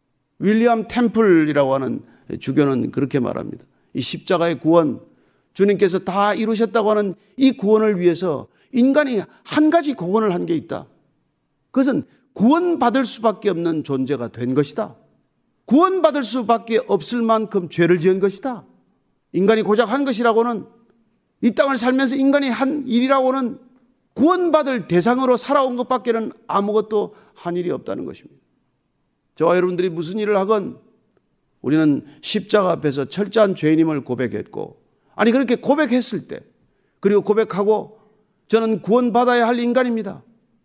D: 윌리엄 템플이라고 하는 주교는 그렇게 말합니다. 이 십자가의 구원, 주님께서 다 이루셨다고 하는 이 구원을 위해서 인간이 한 가지 공헌을 한 게 있다. 그것은 구원받을 수밖에 없는 존재가 된 것이다. 구원받을 수밖에 없을 만큼 죄를 지은 것이다. 인간이 고작 한 것이라고는, 이 땅을 살면서 인간이 한 일이라고는 구원받을 대상으로 살아온 것밖에는 아무것도 한 일이 없다는 것입니다. 저와 여러분들이 무슨 일을 하건 우리는 십자가 앞에서 철저한 죄인임을 고백했고, 아니 그렇게 고백했을 때, 그리고 고백하고 저는 구원받아야 할 인간입니다.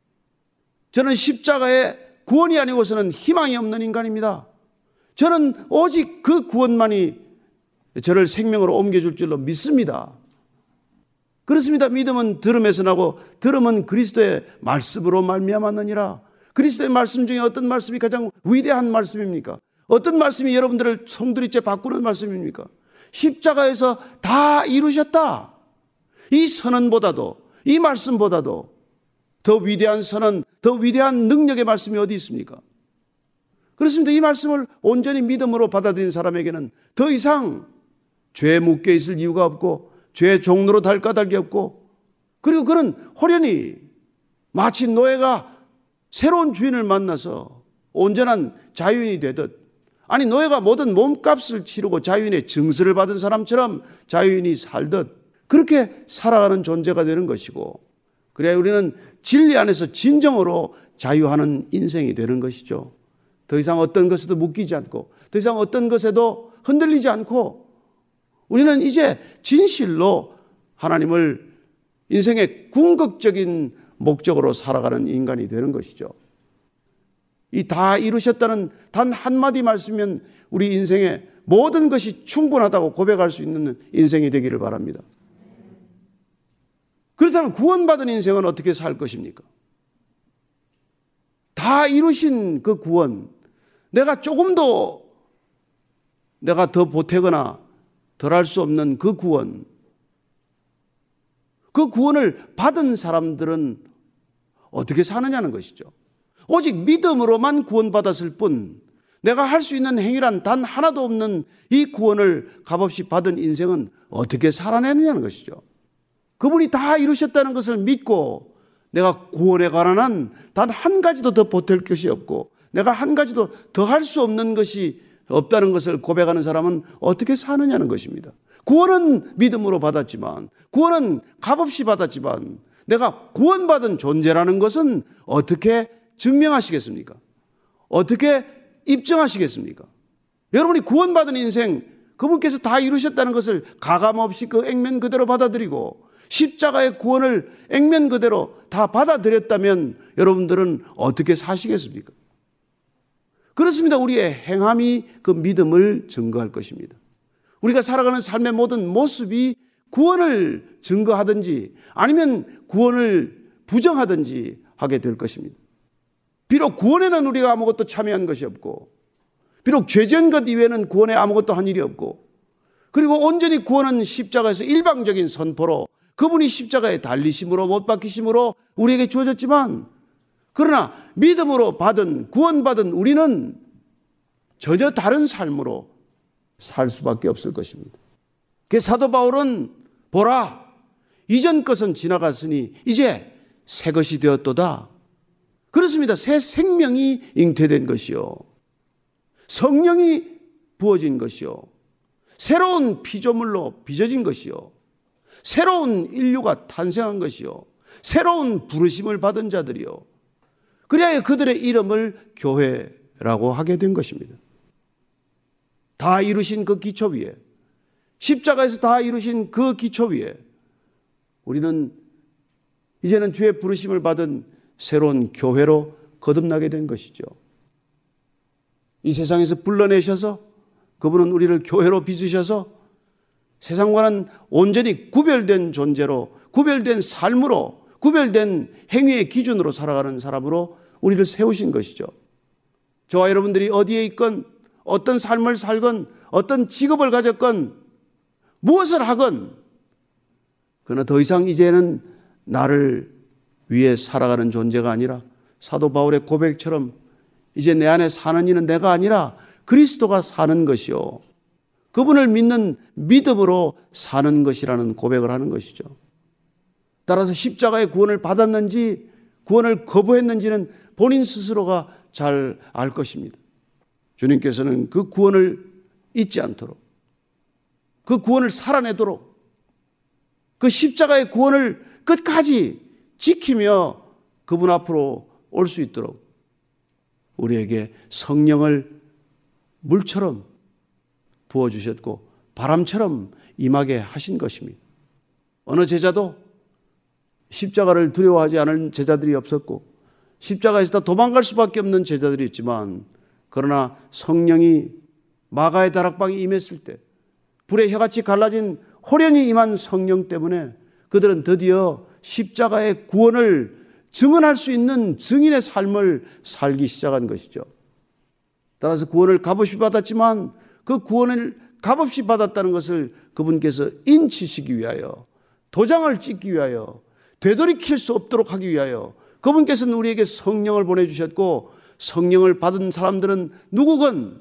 D: 저는 십자가의 구원이 아니고서는 희망이 없는 인간입니다. 저는 오직 그 구원만이 저를 생명으로 옮겨줄 줄로 믿습니다. 그렇습니다. 믿음은 들음에서 나고 들음은 그리스도의 말씀으로 말미암았느니라. 그리스도의 말씀 중에 어떤 말씀이 가장 위대한 말씀입니까? 어떤 말씀이 여러분들을 송두리째 바꾸는 말씀입니까? 십자가에서 다 이루셨다. 이 선언보다도, 이 말씀보다도 더 위대한 선언, 더 위대한 능력의 말씀이 어디 있습니까? 그렇습니다. 이 말씀을 온전히 믿음으로 받아들인 사람에게는 더 이상 죄에 묶여 있을 이유가 없고, 죄의 종로로 달 까닭이 없고, 그리고 그는 호련히 마치 노예가 새로운 주인을 만나서 온전한 자유인이 되듯, 아니 노예가 모든 몸값을 치르고 자유인의 증서를 받은 사람처럼 자유인이 살듯 그렇게 살아가는 존재가 되는 것이고, 그래야 우리는 진리 안에서 진정으로 자유하는 인생이 되는 것이죠. 더 이상 어떤 것에도 묶이지 않고, 더 이상 어떤 것에도 흔들리지 않고, 우리는 이제 진실로 하나님을 인생의 궁극적인 목적으로 살아가는 인간이 되는 것이죠. 이 다 이루셨다는 단 한마디 말씀이면 우리 인생의 모든 것이 충분하다고 고백할 수 있는 인생이 되기를 바랍니다. 그렇다면 구원받은 인생은 어떻게 살 것입니까? 다 이루신 그 구원, 내가 조금도 내가 더 보태거나 덜 할 수 없는 그 구원, 그 구원을 받은 사람들은 어떻게 사느냐는 것이죠. 오직 믿음으로만 구원받았을 뿐 내가 할 수 있는 행위란 단 하나도 없는 이 구원을 값없이 받은 인생은 어떻게 살아내느냐는 것이죠. 그분이 다 이루셨다는 것을 믿고 내가 구원에 관한 한 단 한 가지도 더 보탤 것이 없고 내가 한 가지도 더 할 수 없는 것이 없다는 것을 고백하는 사람은 어떻게 사느냐는 것입니다. 구원은 믿음으로 받았지만, 구원은 값없이 받았지만, 내가 구원받은 존재라는 것은 어떻게 증명하시겠습니까? 어떻게 입증하시겠습니까? 여러분이 구원받은 인생, 그분께서 다 이루셨다는 것을 가감없이 그 액면 그대로 받아들이고 십자가의 구원을 액면 그대로 다 받아들였다면 여러분들은 어떻게 사시겠습니까? 그렇습니다. 우리의 행함이 그 믿음을 증거할 것입니다. 우리가 살아가는 삶의 모든 모습이 구원을 증거하든지 아니면 구원을 부정하든지 하게 될 것입니다. 비록 구원에는 우리가 아무것도 참여한 것이 없고, 비록 죄지은 것 이외에는 구원에 아무것도 한 일이 없고, 그리고 온전히 구원은 십자가에서 일방적인 선포로 그분이 십자가에 달리심으로 못 박히심으로 우리에게 주어졌지만, 그러나 믿음으로 받은 구원받은 우리는 전혀 다른 삶으로 살 수밖에 없을 것입니다. 그래서 사도 바울은 보라, 이전 것은 지나갔으니 이제 새 것이 되었도다. 그렇습니다. 새 생명이 잉태된 것이요, 성령이 부어진 것이요, 새로운 피조물로 빚어진 것이요, 새로운 인류가 탄생한 것이요, 새로운 부르심을 받은 자들이요, 그래야 그들의 이름을 교회라고 하게 된 것입니다. 다 이루신 그 기초 위에, 십자가에서 다 이루신 그 기초 위에 우리는 이제는 주의 부르심을 받은 새로운 교회로 거듭나게 된 것이죠. 이 세상에서 불러내셔서 그분은 우리를 교회로 빚으셔서 세상과는 온전히 구별된 존재로, 구별된 삶으로, 구별된 행위의 기준으로 살아가는 사람으로 우리를 세우신 것이죠. 저와 여러분들이 어디에 있건, 어떤 삶을 살건, 어떤 직업을 가졌건, 무엇을 하건, 그러나 더 이상 이제는 나를 위해 살아가는 존재가 아니라 사도 바울의 고백처럼 이제 내 안에 사는 이는 내가 아니라 그리스도가 사는 것이요, 그분을 믿는 믿음으로 사는 것이라는 고백을 하는 것이죠. 따라서 십자가의 구원을 받았는지 구원을 거부했는지는 본인 스스로가 잘 알 것입니다. 주님께서는 그 구원을 잊지 않도록, 그 구원을 살아내도록, 그 십자가의 구원을 끝까지 지키며 그분 앞으로 올 수 있도록 우리에게 성령을 물처럼 부어주셨고 바람처럼 임하게 하신 것입니다. 어느 제자도 십자가를 두려워하지 않은 제자들이 없었고, 십자가에서 도망갈 수밖에 없는 제자들이 있지만, 그러나 성령이 마가의 다락방에 임했을 때 불의 혀같이 갈라진 호련히 임한 성령 때문에 그들은 드디어 십자가의 구원을 증언할 수 있는 증인의 삶을 살기 시작한 것이죠. 따라서 구원을 값없이 받았지만 그 구원을 값없이 받았다는 것을 그분께서 인치시기 위하여, 도장을 찍기 위하여, 되돌이킬 수 없도록 하기 위하여 그분께서는 우리에게 성령을 보내주셨고, 성령을 받은 사람들은 누구건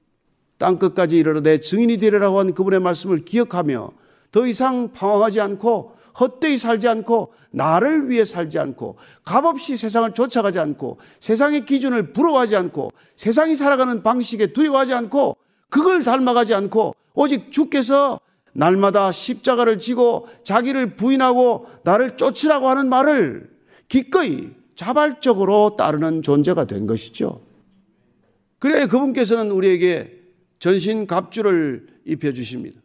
D: 땅끝까지 이르러 내 증인이 되리라고 한 그분의 말씀을 기억하며 더 이상 방황하지 않고 헛되이 살지 않고 나를 위해 살지 않고 값없이 세상을 쫓아가지 않고 세상의 기준을 부러워하지 않고 세상이 살아가는 방식에 두려워하지 않고 그걸 닮아가지 않고 오직 주께서 날마다 십자가를 지고 자기를 부인하고 나를 쫓으라고 하는 말을 기꺼이 자발적으로 따르는 존재가 된 것이죠. 그래야 그분께서는 우리에게 전신 갑주를 입혀주십니다.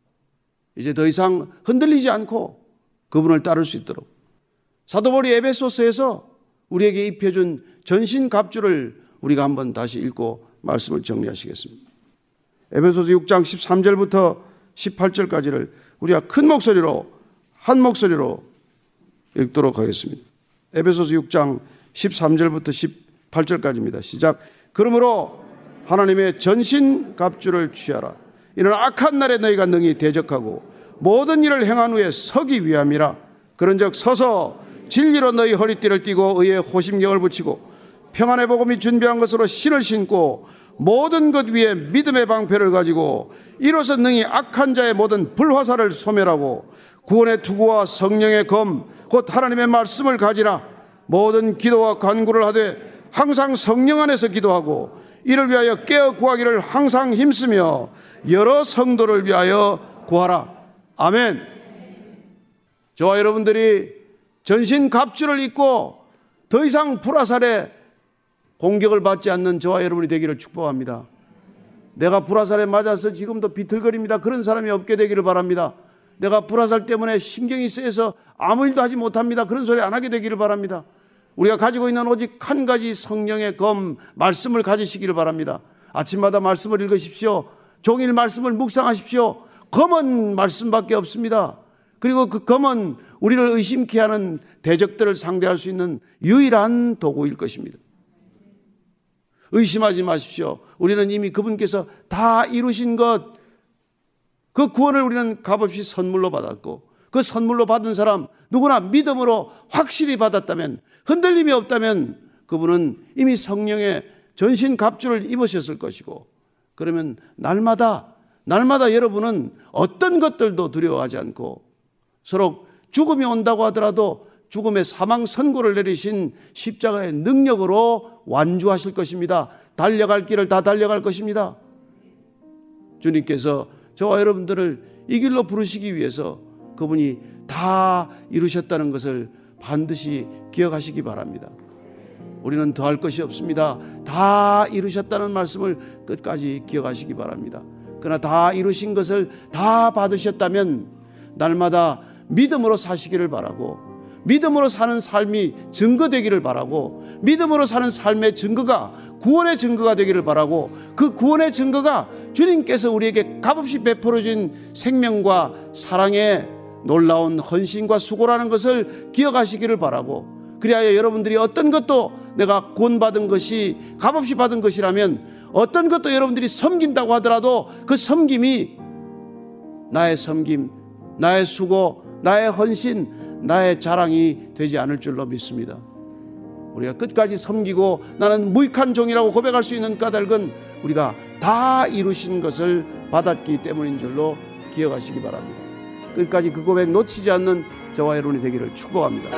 D: 이제 더 이상 흔들리지 않고 그분을 따를 수 있도록 사도 바울이 에베소서에서 우리에게 입혀준 전신 갑주를 우리가 한번 다시 읽고 말씀을 정리하시겠습니다. 에베소서 육 장 십삼 절부터 십팔 절까지를 우리가 큰 목소리로 한 목소리로 읽도록 하겠습니다. 에베소서 육 장 십삼 절부터 십팔 절까지입니다. 시작. 그러므로 하나님의 전신 갑주를 취하라. 이는 악한 날에 너희가 능히 대적하고 모든 일을 행한 후에 서기 위함이라. 그런즉 서서 진리로 너희 허리띠를 띠고 의의 호심경을 붙이고 평안의 복음이 준비한 것으로 신을 신고 모든 것 위에 믿음의 방패를 가지고 이로써 능히 악한 자의 모든 불화살을 소멸하고 구원의 투구와 성령의 검 곧 하나님의 말씀을 가지라. 모든 기도와 간구를 하되 항상 성령 안에서 기도하고 이를 위하여 깨어 구하기를 항상 힘쓰며 여러 성도를 위하여 구하라. 아멘. 저와 여러분들이 전신 갑주를 입고 더 이상 불화살에 공격을 받지 않는 저와 여러분이 되기를 축복합니다. 내가 불화살에 맞아서 지금도 비틀거립니다. 그런 사람이 없게 되기를 바랍니다. 내가 불화살 때문에 신경이 쓰여서 아무 일도 하지 못합니다. 그런 소리 안 하게 되기를 바랍니다. 우리가 가지고 있는 오직 한 가지 성령의 검, 말씀을 가지시기를 바랍니다. 아침마다 말씀을 읽으십시오. 종일 말씀을 묵상하십시오. 검은 말씀밖에 없습니다. 그리고 그 검은 우리를 의심케 하는 대적들을 상대할 수 있는 유일한 도구일 것입니다. 의심하지 마십시오. 우리는 이미 그분께서 다 이루신 것, 그 구원을 우리는 값없이 선물로 받았고, 그 선물로 받은 사람 누구나 믿음으로 확실히 받았다면, 흔들림이 없다면 그분은 이미 성령의 전신 갑주를 입으셨을 것이고, 그러면 날마다 날마다 여러분은 어떤 것들도 두려워하지 않고 서로 죽음이 온다고 하더라도 죽음의 사망 선고를 내리신 십자가의 능력으로 완주하실 것입니다. 달려갈 길을 다 달려갈 것입니다. 주님께서 저와 여러분들을 이 길로 부르시기 위해서 그분이 다 이루셨다는 것을 반드시 기억하시기 바랍니다. 우리는 더할 것이 없습니다. 다 이루셨다는 말씀을 끝까지 기억하시기 바랍니다. 그러나 다 이루신 것을 다 받으셨다면 날마다 믿음으로 사시기를 바라고, 믿음으로 사는 삶이 증거되기를 바라고, 믿음으로 사는 삶의 증거가 구원의 증거가 되기를 바라고, 그 구원의 증거가 주님께서 우리에게 값없이 베풀어진 생명과 사랑의 놀라운 헌신과 수고라는 것을 기억하시기를 바라고, 그리하여 여러분들이 어떤 것도 내가 구원받은 것이 값없이 받은 것이라면, 어떤 것도 여러분들이 섬긴다고 하더라도 그 섬김이 나의 섬김, 나의 수고, 나의 헌신, 나의 자랑이 되지 않을 줄로 믿습니다. 우리가 끝까지 섬기고 나는 무익한 종이라고 고백할 수 있는 까닭은 우리가 다 이루신 것을 받았기 때문인 줄로 기억하시기 바랍니다. 끝까지 그 고백 놓치지 않는 저와 여러분이 되기를 축복합니다.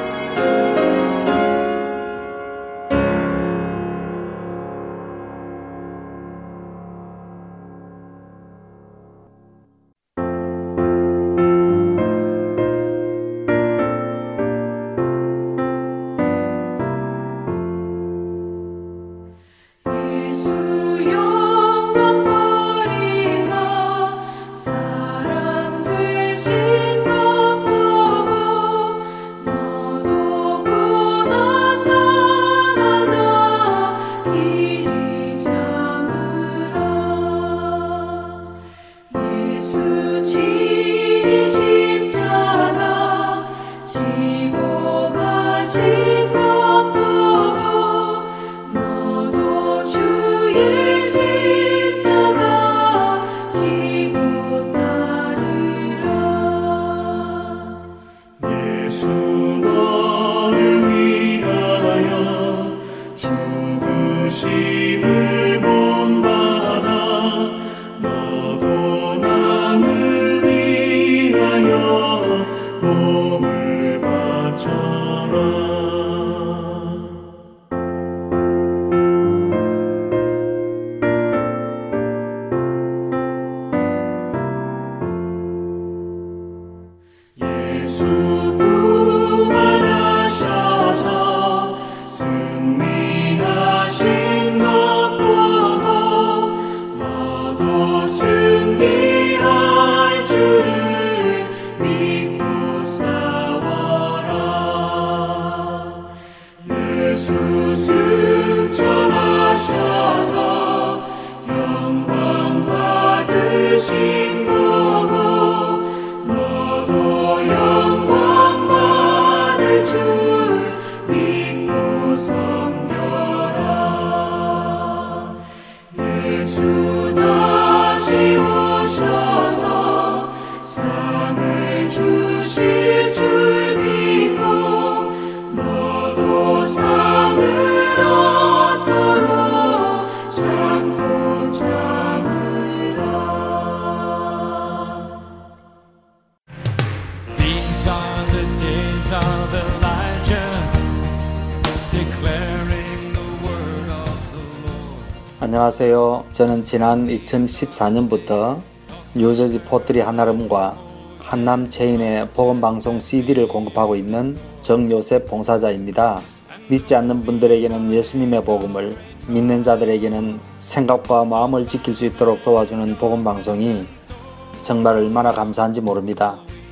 E: 안녕하세요. 저는 지난 이천십사 년부터 뉴저지 포트리 한아름과 한남 체인의 복음방송 씨디를 공급하고 있는 정요셉 봉사자입니다. 믿지 않는 분들에게는 예수님의 복음을, 믿는 자들에게는 생각과 마음을 지킬 수 있도록 도와주는 복음방송이 정말 얼마나 감사한지 모릅니다.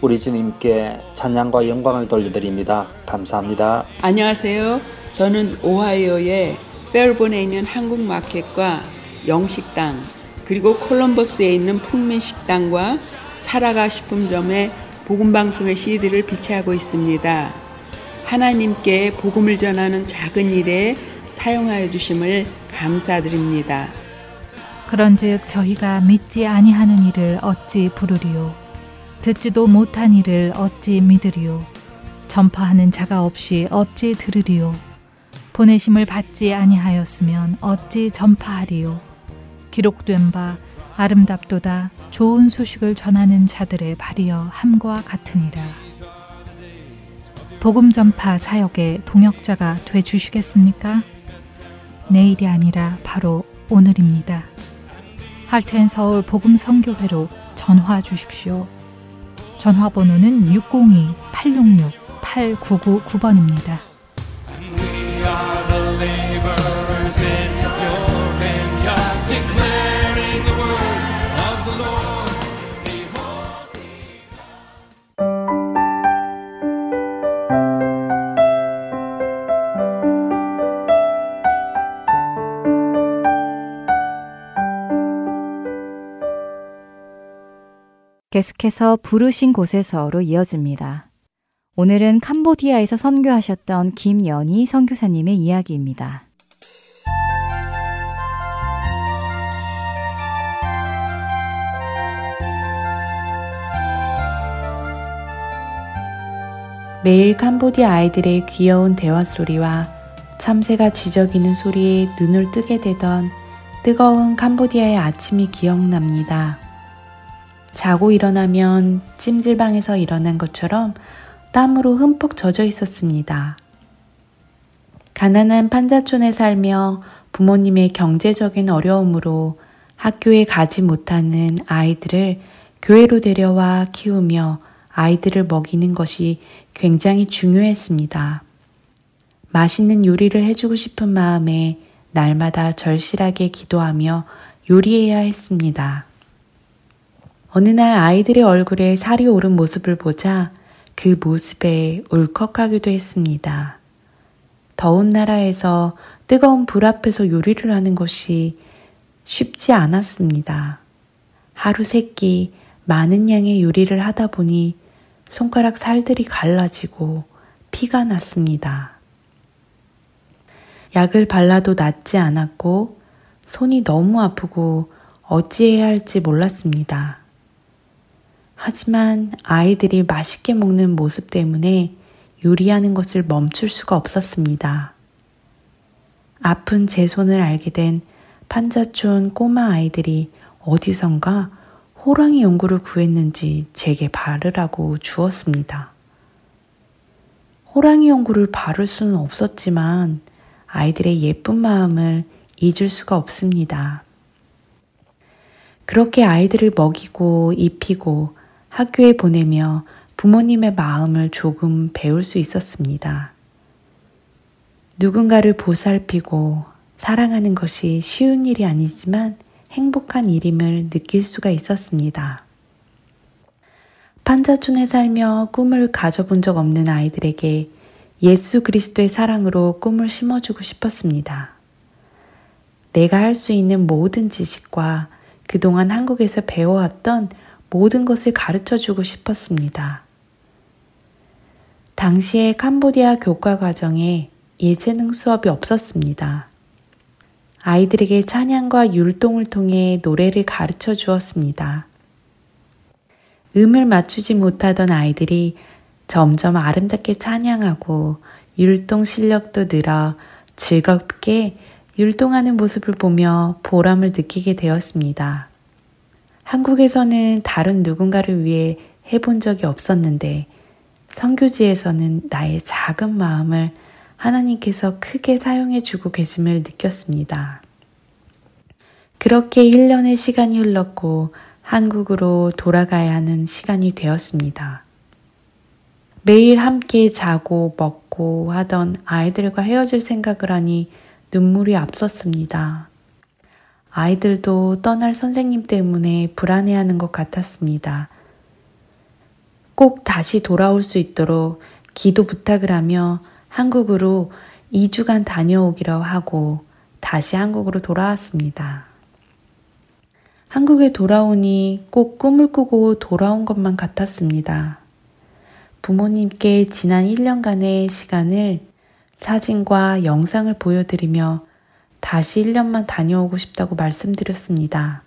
E: 우리 주님께 찬양과 영광을 돌려드립니다. 감사합니다.
F: 안녕하세요. 저는 오하이오의 펠본에 있는 한국마켓과 영식당, 그리고 콜럼버스에 있는 풍민식당과 살아가 식품점에 복음방송의 씨디를 비치하고 있습니다. 하나님께 복음을 전하는 작은 일에 사용하여 주심을 감사드립니다.
G: 그런즉 저희가 믿지 아니하는 이를 어찌 부르리요? 듣지도 못한 이를 어찌 믿으리요? 전파하는 자가 없이 어찌 들으리요? 보내심을 받지 아니하였으면 어찌 전파하리요? 기록된 바 아름답도다 좋은 소식을 전하는 자들의 발이여 함과 같으니라. 복음 전파 사역의 동역자가 돼 주시겠습니까? 내일이 아니라 바로 오늘입니다. 할텐서울 복음 선교회로 전화 주십시오. 전화번호는 육공이 팔육육 팔구구구 번입니다.
A: 계속해서 부르신 곳에서로 이어집니다. 오늘은 캄보디아에서 선교하셨던 김연희 선교사님의 이야기입니다.
H: 매일 캄보디아 아이들의 귀여운 대화 소리와 참새가 지저귀는 소리에 눈을 뜨게 되던 뜨거운 캄보디아의 아침이 기억납니다. 자고 일어나면 찜질방에서 일어난 것처럼 땀으로 흠뻑 젖어 있었습니다. 가난한 판자촌에 살며 부모님의 경제적인 어려움으로 학교에 가지 못하는 아이들을 교회로 데려와 키우며 아이들을 먹이는 것이 굉장히 중요했습니다. 맛있는 요리를 해주고 싶은 마음에 날마다 절실하게 기도하며 요리해야 했습니다. 어느 날 아이들의 얼굴에 살이 오른 모습을 보자 그 모습에 울컥하기도 했습니다. 더운 나라에서 뜨거운 불 앞에서 요리를 하는 것이 쉽지 않았습니다. 하루 세 끼 많은 양의 요리를 하다 보니 손가락 살들이 갈라지고 피가 났습니다. 약을 발라도 낫지 않았고 손이 너무 아프고 어찌해야 할지 몰랐습니다. 하지만 아이들이 맛있게 먹는 모습 때문에 요리하는 것을 멈출 수가 없었습니다. 아픈 제 손을 알게 된 판자촌 꼬마 아이들이 어디선가 호랑이 연고를 구했는지 제게 바르라고 주었습니다. 호랑이 연고를 바를 수는 없었지만 아이들의 예쁜 마음을 잊을 수가 없습니다. 그렇게 아이들을 먹이고 입히고 학교에 보내며 부모님의 마음을 조금 배울 수 있었습니다. 누군가를 보살피고 사랑하는 것이 쉬운 일이 아니지만 행복한 일임을 느낄 수가 있었습니다. 판자촌에 살며 꿈을 가져본 적 없는 아이들에게 예수 그리스도의 사랑으로 꿈을 심어주고 싶었습니다. 내가 할 수 있는 모든 지식과 그동안 한국에서 배워왔던 모든 것을 가르쳐주고 싶었습니다. 당시에 캄보디아 교과 과정에 예체능 수업이 없었습니다. 아이들에게 찬양과 율동을 통해 노래를 가르쳐 주었습니다. 음을 맞추지 못하던 아이들이 점점 아름답게 찬양하고 율동 실력도 늘어 즐겁게 율동하는 모습을 보며 보람을 느끼게 되었습니다. 한국에서는 다른 누군가를 위해 해본 적이 없었는데 선교지에서는 나의 작은 마음을 하나님께서 크게 사용해 주고 계심을 느꼈습니다. 그렇게 일 년의 시간이 흘렀고 한국으로 돌아가야 하는 시간이 되었습니다. 매일 함께 자고 먹고 하던 아이들과 헤어질 생각을 하니 눈물이 앞섰습니다. 아이들도 떠날 선생님 때문에 불안해하는 것 같았습니다. 꼭 다시 돌아올 수 있도록 기도 부탁을 하며 한국으로 이 주간 다녀오기로 하고 다시 한국으로 돌아왔습니다. 한국에 돌아오니 꼭 꿈을 꾸고 돌아온 것만 같았습니다. 부모님께 지난 일 년간의 시간을 사진과 영상을 보여드리며 다시 일 년만 다녀오고 싶다고 말씀드렸습니다.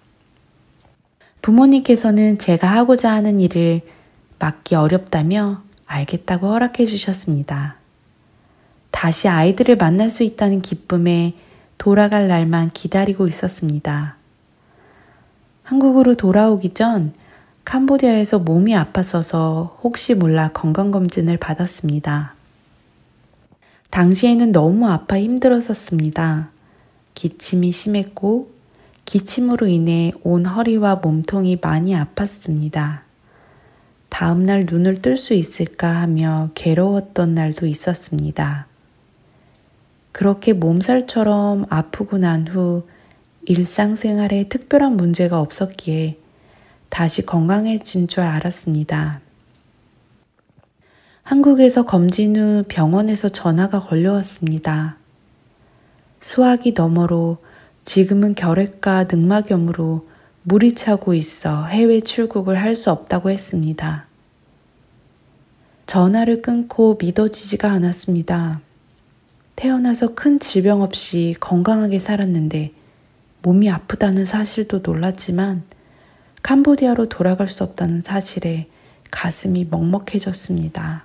H: 부모님께서는 제가 하고자 하는 일을 맡기 어렵다며 알겠다고 허락해 주셨습니다. 다시 아이들을 만날 수 있다는 기쁨에 돌아갈 날만 기다리고 있었습니다. 한국으로 돌아오기 전 캄보디아에서 몸이 아팠어서 혹시 몰라 건강검진을 받았습니다. 당시에는 너무 아파 힘들었었습니다. 기침이 심했고 기침으로 인해 온 허리와 몸통이 많이 아팠습니다. 다음날 눈을 뜰 수 있을까 하며 괴로웠던 날도 있었습니다. 그렇게 몸살처럼 아프고 난 후 일상생활에 특별한 문제가 없었기에 다시 건강해진 줄 알았습니다. 한국에서 검진 후 병원에서 전화가 걸려왔습니다. 수화기 너머로 지금은 결핵과 늑막염으로 물이 차고 있어 해외 출국을 할 수 없다고 했습니다. 전화를 끊고 믿어지지가 않았습니다. 태어나서 큰 질병 없이 건강하게 살았는데 몸이 아프다는 사실도 놀랐지만 캄보디아로 돌아갈 수 없다는 사실에 가슴이 먹먹해졌습니다.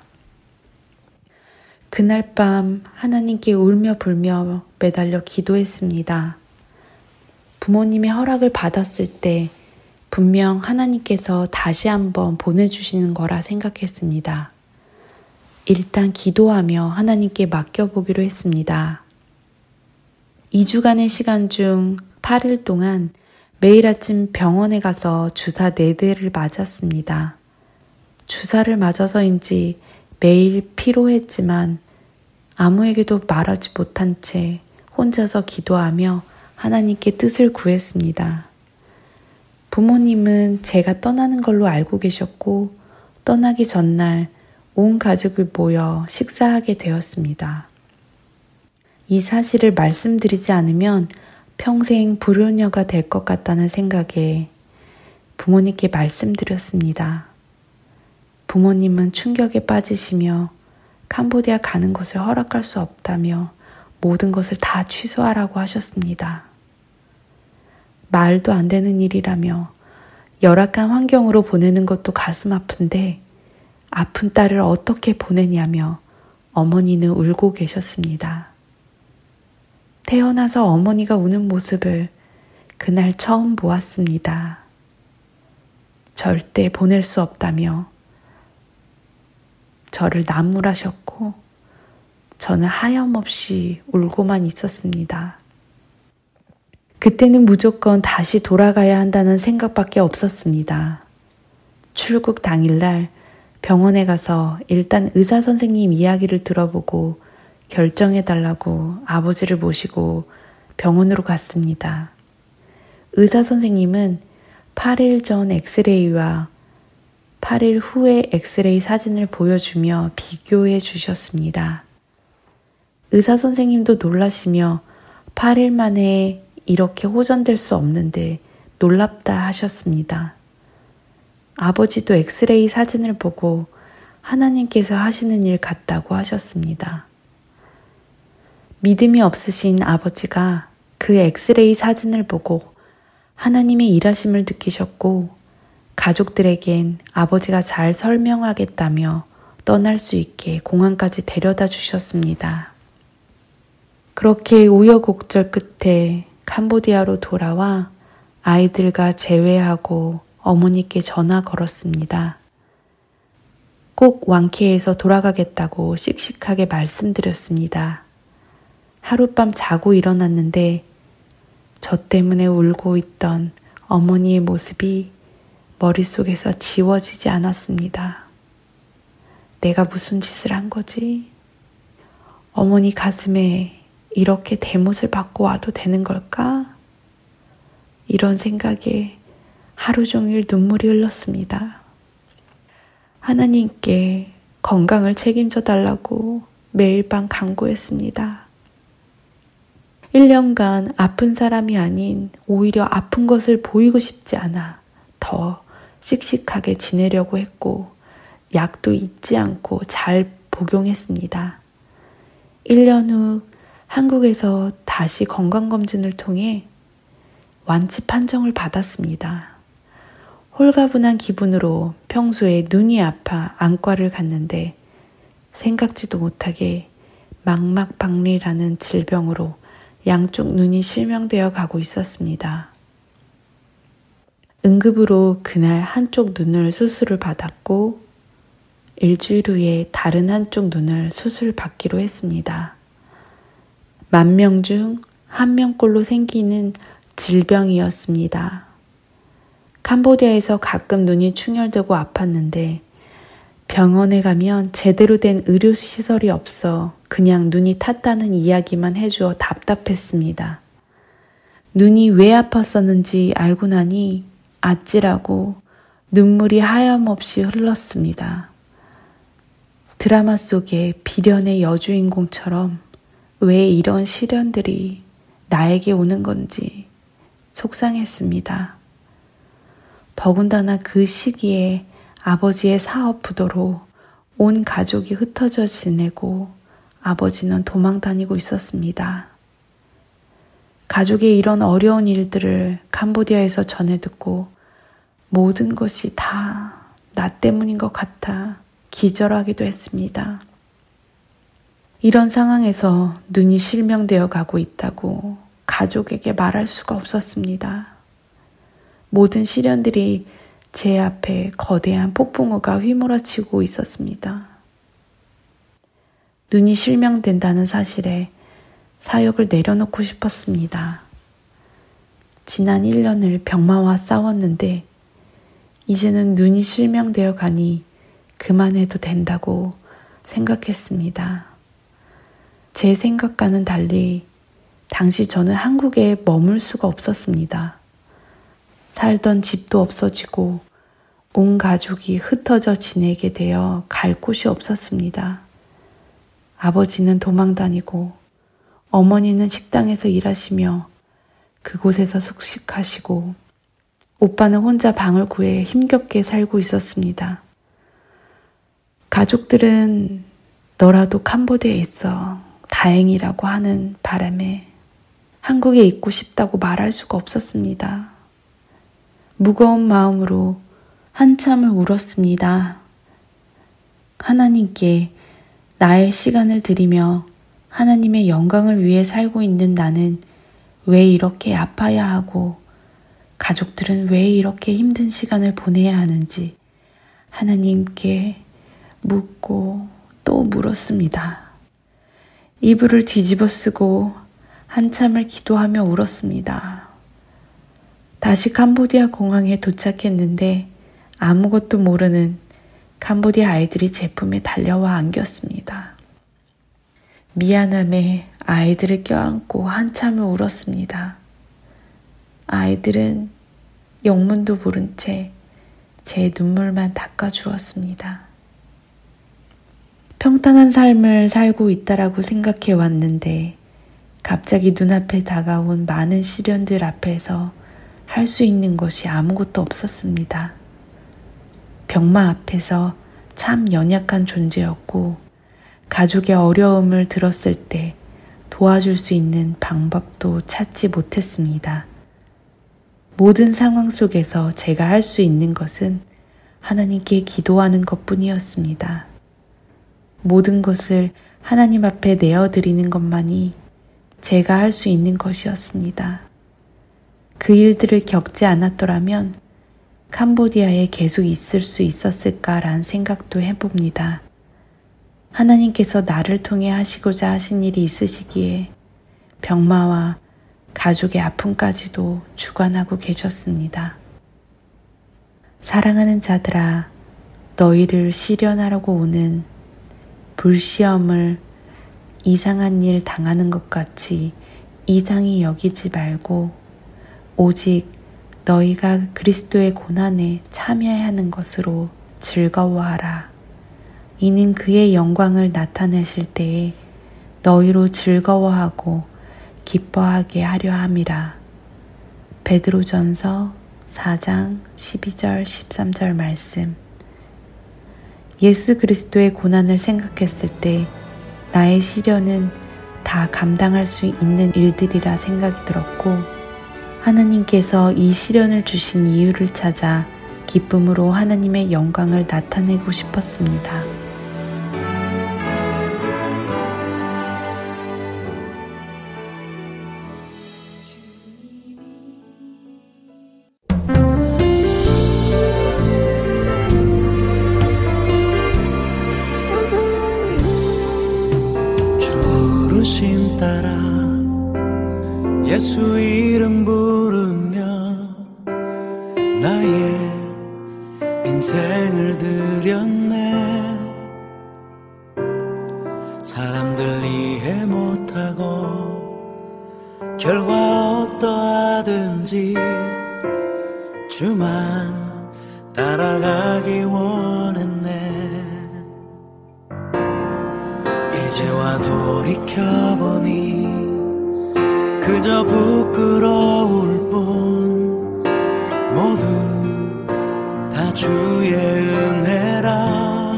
H: 그날 밤 하나님께 울며 불며 매달려 기도했습니다. 부모님의 허락을 받았을 때 분명 하나님께서 다시 한번 보내주시는 거라 생각했습니다. 일단 기도하며 하나님께 맡겨보기로 했습니다. 이 주간의 시간 중 팔 일 동안 매일 아침 병원에 가서 주사 네 대를 맞았습니다. 주사를 맞아서인지 매일 피로했지만 아무에게도 말하지 못한 채 혼자서 기도하며 하나님께 뜻을 구했습니다. 부모님은 제가 떠나는 걸로 알고 계셨고 떠나기 전날 온 가족을 모여 식사하게 되었습니다. 이 사실을 말씀드리지 않으면 평생 불효녀가 될 것 같다는 생각에 부모님께 말씀드렸습니다. 부모님은 충격에 빠지시며 캄보디아 가는 것을 허락할 수 없다며 모든 것을 다 취소하라고 하셨습니다. 말도 안 되는 일이라며 열악한 환경으로 보내는 것도 가슴 아픈데 아픈 딸을 어떻게 보내냐며 어머니는 울고 계셨습니다. 태어나서 어머니가 우는 모습을 그날 처음 보았습니다. 절대 보낼 수 없다며 저를 나무라셨고 저는 하염없이 울고만 있었습니다. 그때는 무조건 다시 돌아가야 한다는 생각밖에 없었습니다. 출국 당일날 병원에 가서 일단 의사 선생님 이야기를 들어보고 결정해달라고 아버지를 모시고 병원으로 갔습니다. 의사 선생님은 팔 일 전 엑스레이와 팔 일 후의 엑스레이 사진을 보여주며 비교해 주셨습니다. 의사 선생님도 놀라시며 팔 일 만에 이렇게 호전될 수 없는데 놀랍다 하셨습니다. 아버지도 엑스레이 사진을 보고 하나님께서 하시는 일 같다고 하셨습니다. 믿음이 없으신 아버지가 그 엑스레이 사진을 보고 하나님의 일하심을 느끼셨고 가족들에겐 아버지가 잘 설명하겠다며 떠날 수 있게 공항까지 데려다 주셨습니다. 그렇게 우여곡절 끝에 캄보디아로 돌아와 아이들과 재회하고 어머니께 전화 걸었습니다. 꼭 왕쾌해서 돌아가겠다고 씩씩하게 말씀드렸습니다. 하룻밤 자고 일어났는데 저 때문에 울고 있던 어머니의 모습이 머릿속에서 지워지지 않았습니다. 내가 무슨 짓을 한 거지? 어머니 가슴에 이렇게 대못을 받고 와도 되는 걸까? 이런 생각에 하루 종일 눈물이 흘렀습니다. 하나님께 건강을 책임져 달라고 매일 밤 간구했습니다. 일 년간 아픈 사람이 아닌 오히려 아픈 것을 보이고 싶지 않아 더 씩씩하게 지내려고 했고 약도 잊지 않고 잘 복용했습니다. 일 년 후 한국에서 다시 건강검진을 통해 완치 판정을 받았습니다. 홀가분한 기분으로 평소에 눈이 아파 안과를 갔는데 생각지도 못하게 망막박리라는 질병으로 양쪽 눈이 실명되어 가고 있었습니다. 응급으로 그날 한쪽 눈을 수술을 받았고 일주일 후에 다른 한쪽 눈을 수술 받기로 했습니다. 만 명 중 한 명꼴로 생기는 질병이었습니다. 캄보디아에서 가끔 눈이 충혈되고 아팠는데 병원에 가면 제대로 된 의료시설이 없어 그냥 눈이 탔다는 이야기만 해주어 답답했습니다. 눈이 왜 아팠었는지 알고 나니 아찔하고 눈물이 하염없이 흘렀습니다. 드라마 속의 비련의 여주인공처럼 왜 이런 시련들이 나에게 오는 건지 속상했습니다. 더군다나 그 시기에 아버지의 사업 부도로 온 가족이 흩어져 지내고 아버지는 도망 다니고 있었습니다. 가족의 이런 어려운 일들을 캄보디아에서 전해 듣고 모든 것이 다 나 때문인 것 같아 기절하기도 했습니다. 이런 상황에서 눈이 실명되어 가고 있다고 가족에게 말할 수가 없었습니다. 모든 시련들이 제 앞에 거대한 폭풍우가 휘몰아치고 있었습니다. 눈이 실명된다는 사실에 사역을 내려놓고 싶었습니다. 지난 일 년을 병마와 싸웠는데 이제는 눈이 실명되어 가니 그만해도 된다고 생각했습니다. 제 생각과는 달리 당시 저는 한국에 머물 수가 없었습니다. 살던 집도 없어지고 온 가족이 흩어져 지내게 되어 갈 곳이 없었습니다. 아버지는 도망 다니고 어머니는 식당에서 일하시며 그곳에서 숙식하시고 오빠는 혼자 방을 구해 힘겹게 살고 있었습니다. 가족들은 너라도 캄보디아에 있어 다행이라고 하는 바람에 한국에 있고 싶다고 말할 수가 없었습니다. 무거운 마음으로 한참을 울었습니다. 하나님께 나의 시간을 드리며 하나님의 영광을 위해 살고 있는 나는 왜 이렇게 아파야 하고 가족들은 왜 이렇게 힘든 시간을 보내야 하는지 하나님께 묻고 또 물었습니다. 이불을 뒤집어 쓰고 한참을 기도하며 울었습니다. 다시 캄보디아 공항에 도착했는데 아무것도 모르는 캄보디아 아이들이 제 품에 달려와 안겼습니다. 미안함에 아이들을 껴안고 한참을 울었습니다. 아이들은 영문도 모른 채 제 눈물만 닦아주었습니다. 평탄한 삶을 살고 있다라고 생각해 왔는데 갑자기 눈앞에 다가온 많은 시련들 앞에서 할 수 있는 것이 아무것도 없었습니다. 병마 앞에서 참 연약한 존재였고 가족의 어려움을 들었을 때 도와줄 수 있는 방법도 찾지 못했습니다. 모든 상황 속에서 제가 할 수 있는 것은 하나님께 기도하는 것뿐이었습니다. 모든 것을 하나님 앞에 내어드리는 것만이 제가 할 수 있는 것이었습니다. 그 일들을 겪지 않았더라면 캄보디아에 계속 있을 수 있었을까라는 생각도 해봅니다. 하나님께서 나를 통해 하시고자 하신 일이 있으시기에 병마와 가족의 아픔까지도 주관하고 계셨습니다. 사랑하는 자들아, 너희를 시련하려고 오는 불시험을 이상한 일 당하는 것 같이 이상히 여기지 말고 오직 너희가 그리스도의 고난에 참여해야 하는 것으로 즐거워하라. 이는 그의 영광을 나타내실 때에 너희로 즐거워하고 기뻐하게 하려 함이라. 베드로전서 사 장 십이 절 십삼 절 말씀. 예수 그리스도의 고난을 생각했을 때 나의 시련은 다 감당할 수 있는 일들이라 생각이 들었고, 하나님께서 이 시련을 주신 이유를 찾아 기쁨으로 하나님의 영광을 나타내고 싶었습니다.
I: 부르심 따라 예수 이름 부르며 나의 인생을 드렸네. 사람들 이해 못하고 결과 어떠하든지 주만 따라가기 원했네. 이제와 돌이켜보니 그저 부끄러울 뿐 모두 다 주의 은혜라.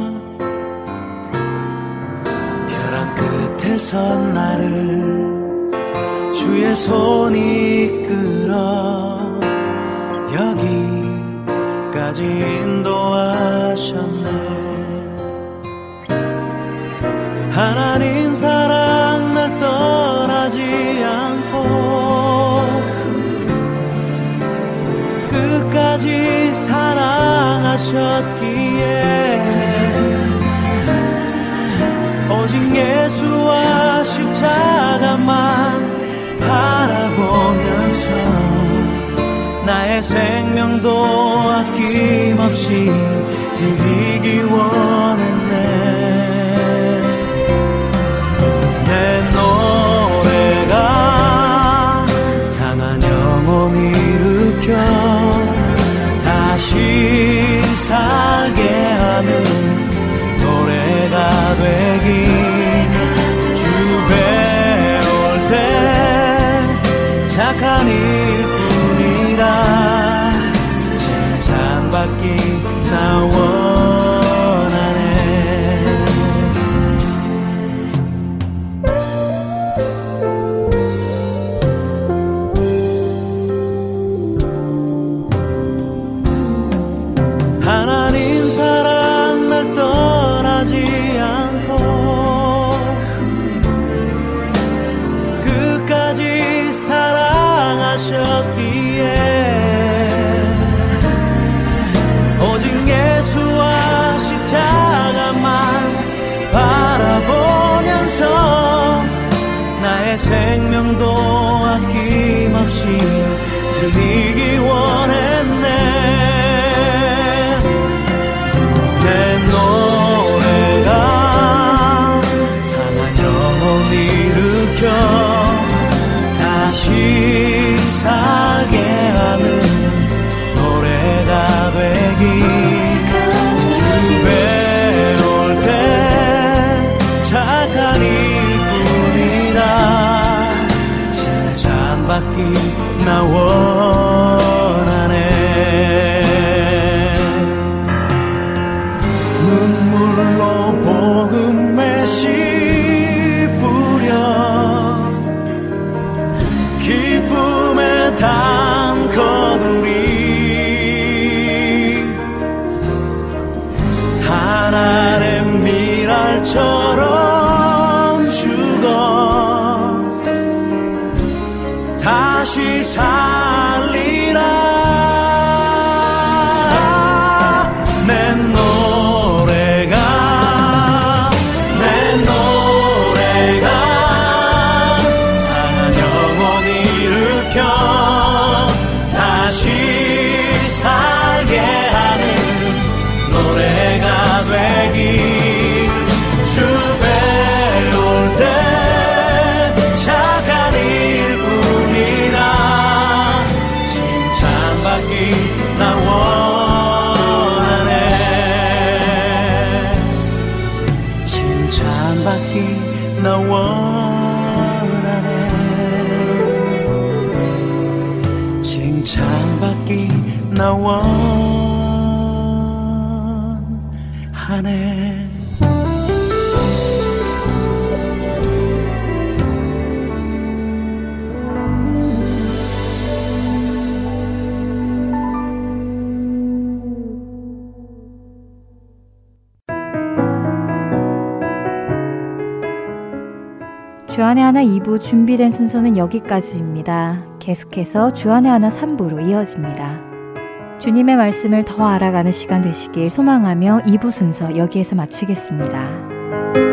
I: 벼랑 끝에서 나를 주의 손이 이끌어 여기까지 인도하셨네. 하나님 사랑 날 떠나지 않고 끝까지 사랑하셨기에 오직 예수와 십자가만 바라보면서 나의 생명도 아낌없이 드리기 원했네. 내 노래가 상한 영혼 일으켜 다시 살게 하는 노래가 되기. 주 배울 때 착한 일뿐이라 칭찬받기 나 원하네. 하나님 사랑 날 떠나지 않고 끝까지 사랑하셨기에 오직 예수와 십자가만 바라보면서 나의 생명도 아낌없이 드리기 원했네. 내 노래가 상한 영혼 일으켜 다시 살게 하는 노래가 되기. 주 배울 때 착한 일뿐이라 칭찬받기 나 원하네. 눈물로 복음의 씨 뿌려 기쁨의 단 거두리. 하늘의 미랄처럼 죽어 다시 살리라. 내 노래가 내 노래가 상한 영혼 일으켜 다시 살게 하는 노래가 되기. 주 배울 때 착한 일뿐이라 나 원하네. 칭찬받기 나 원하네.
A: 주안의 하나 이 부 준비된 순서는 여기까지입니다. 계속해서 주안의 하나 삼 부로 이어집니다. 주님의 말씀을 더 알아가는 시간 되시길 소망하며 이 부 순서 여기에서 마치겠습니다.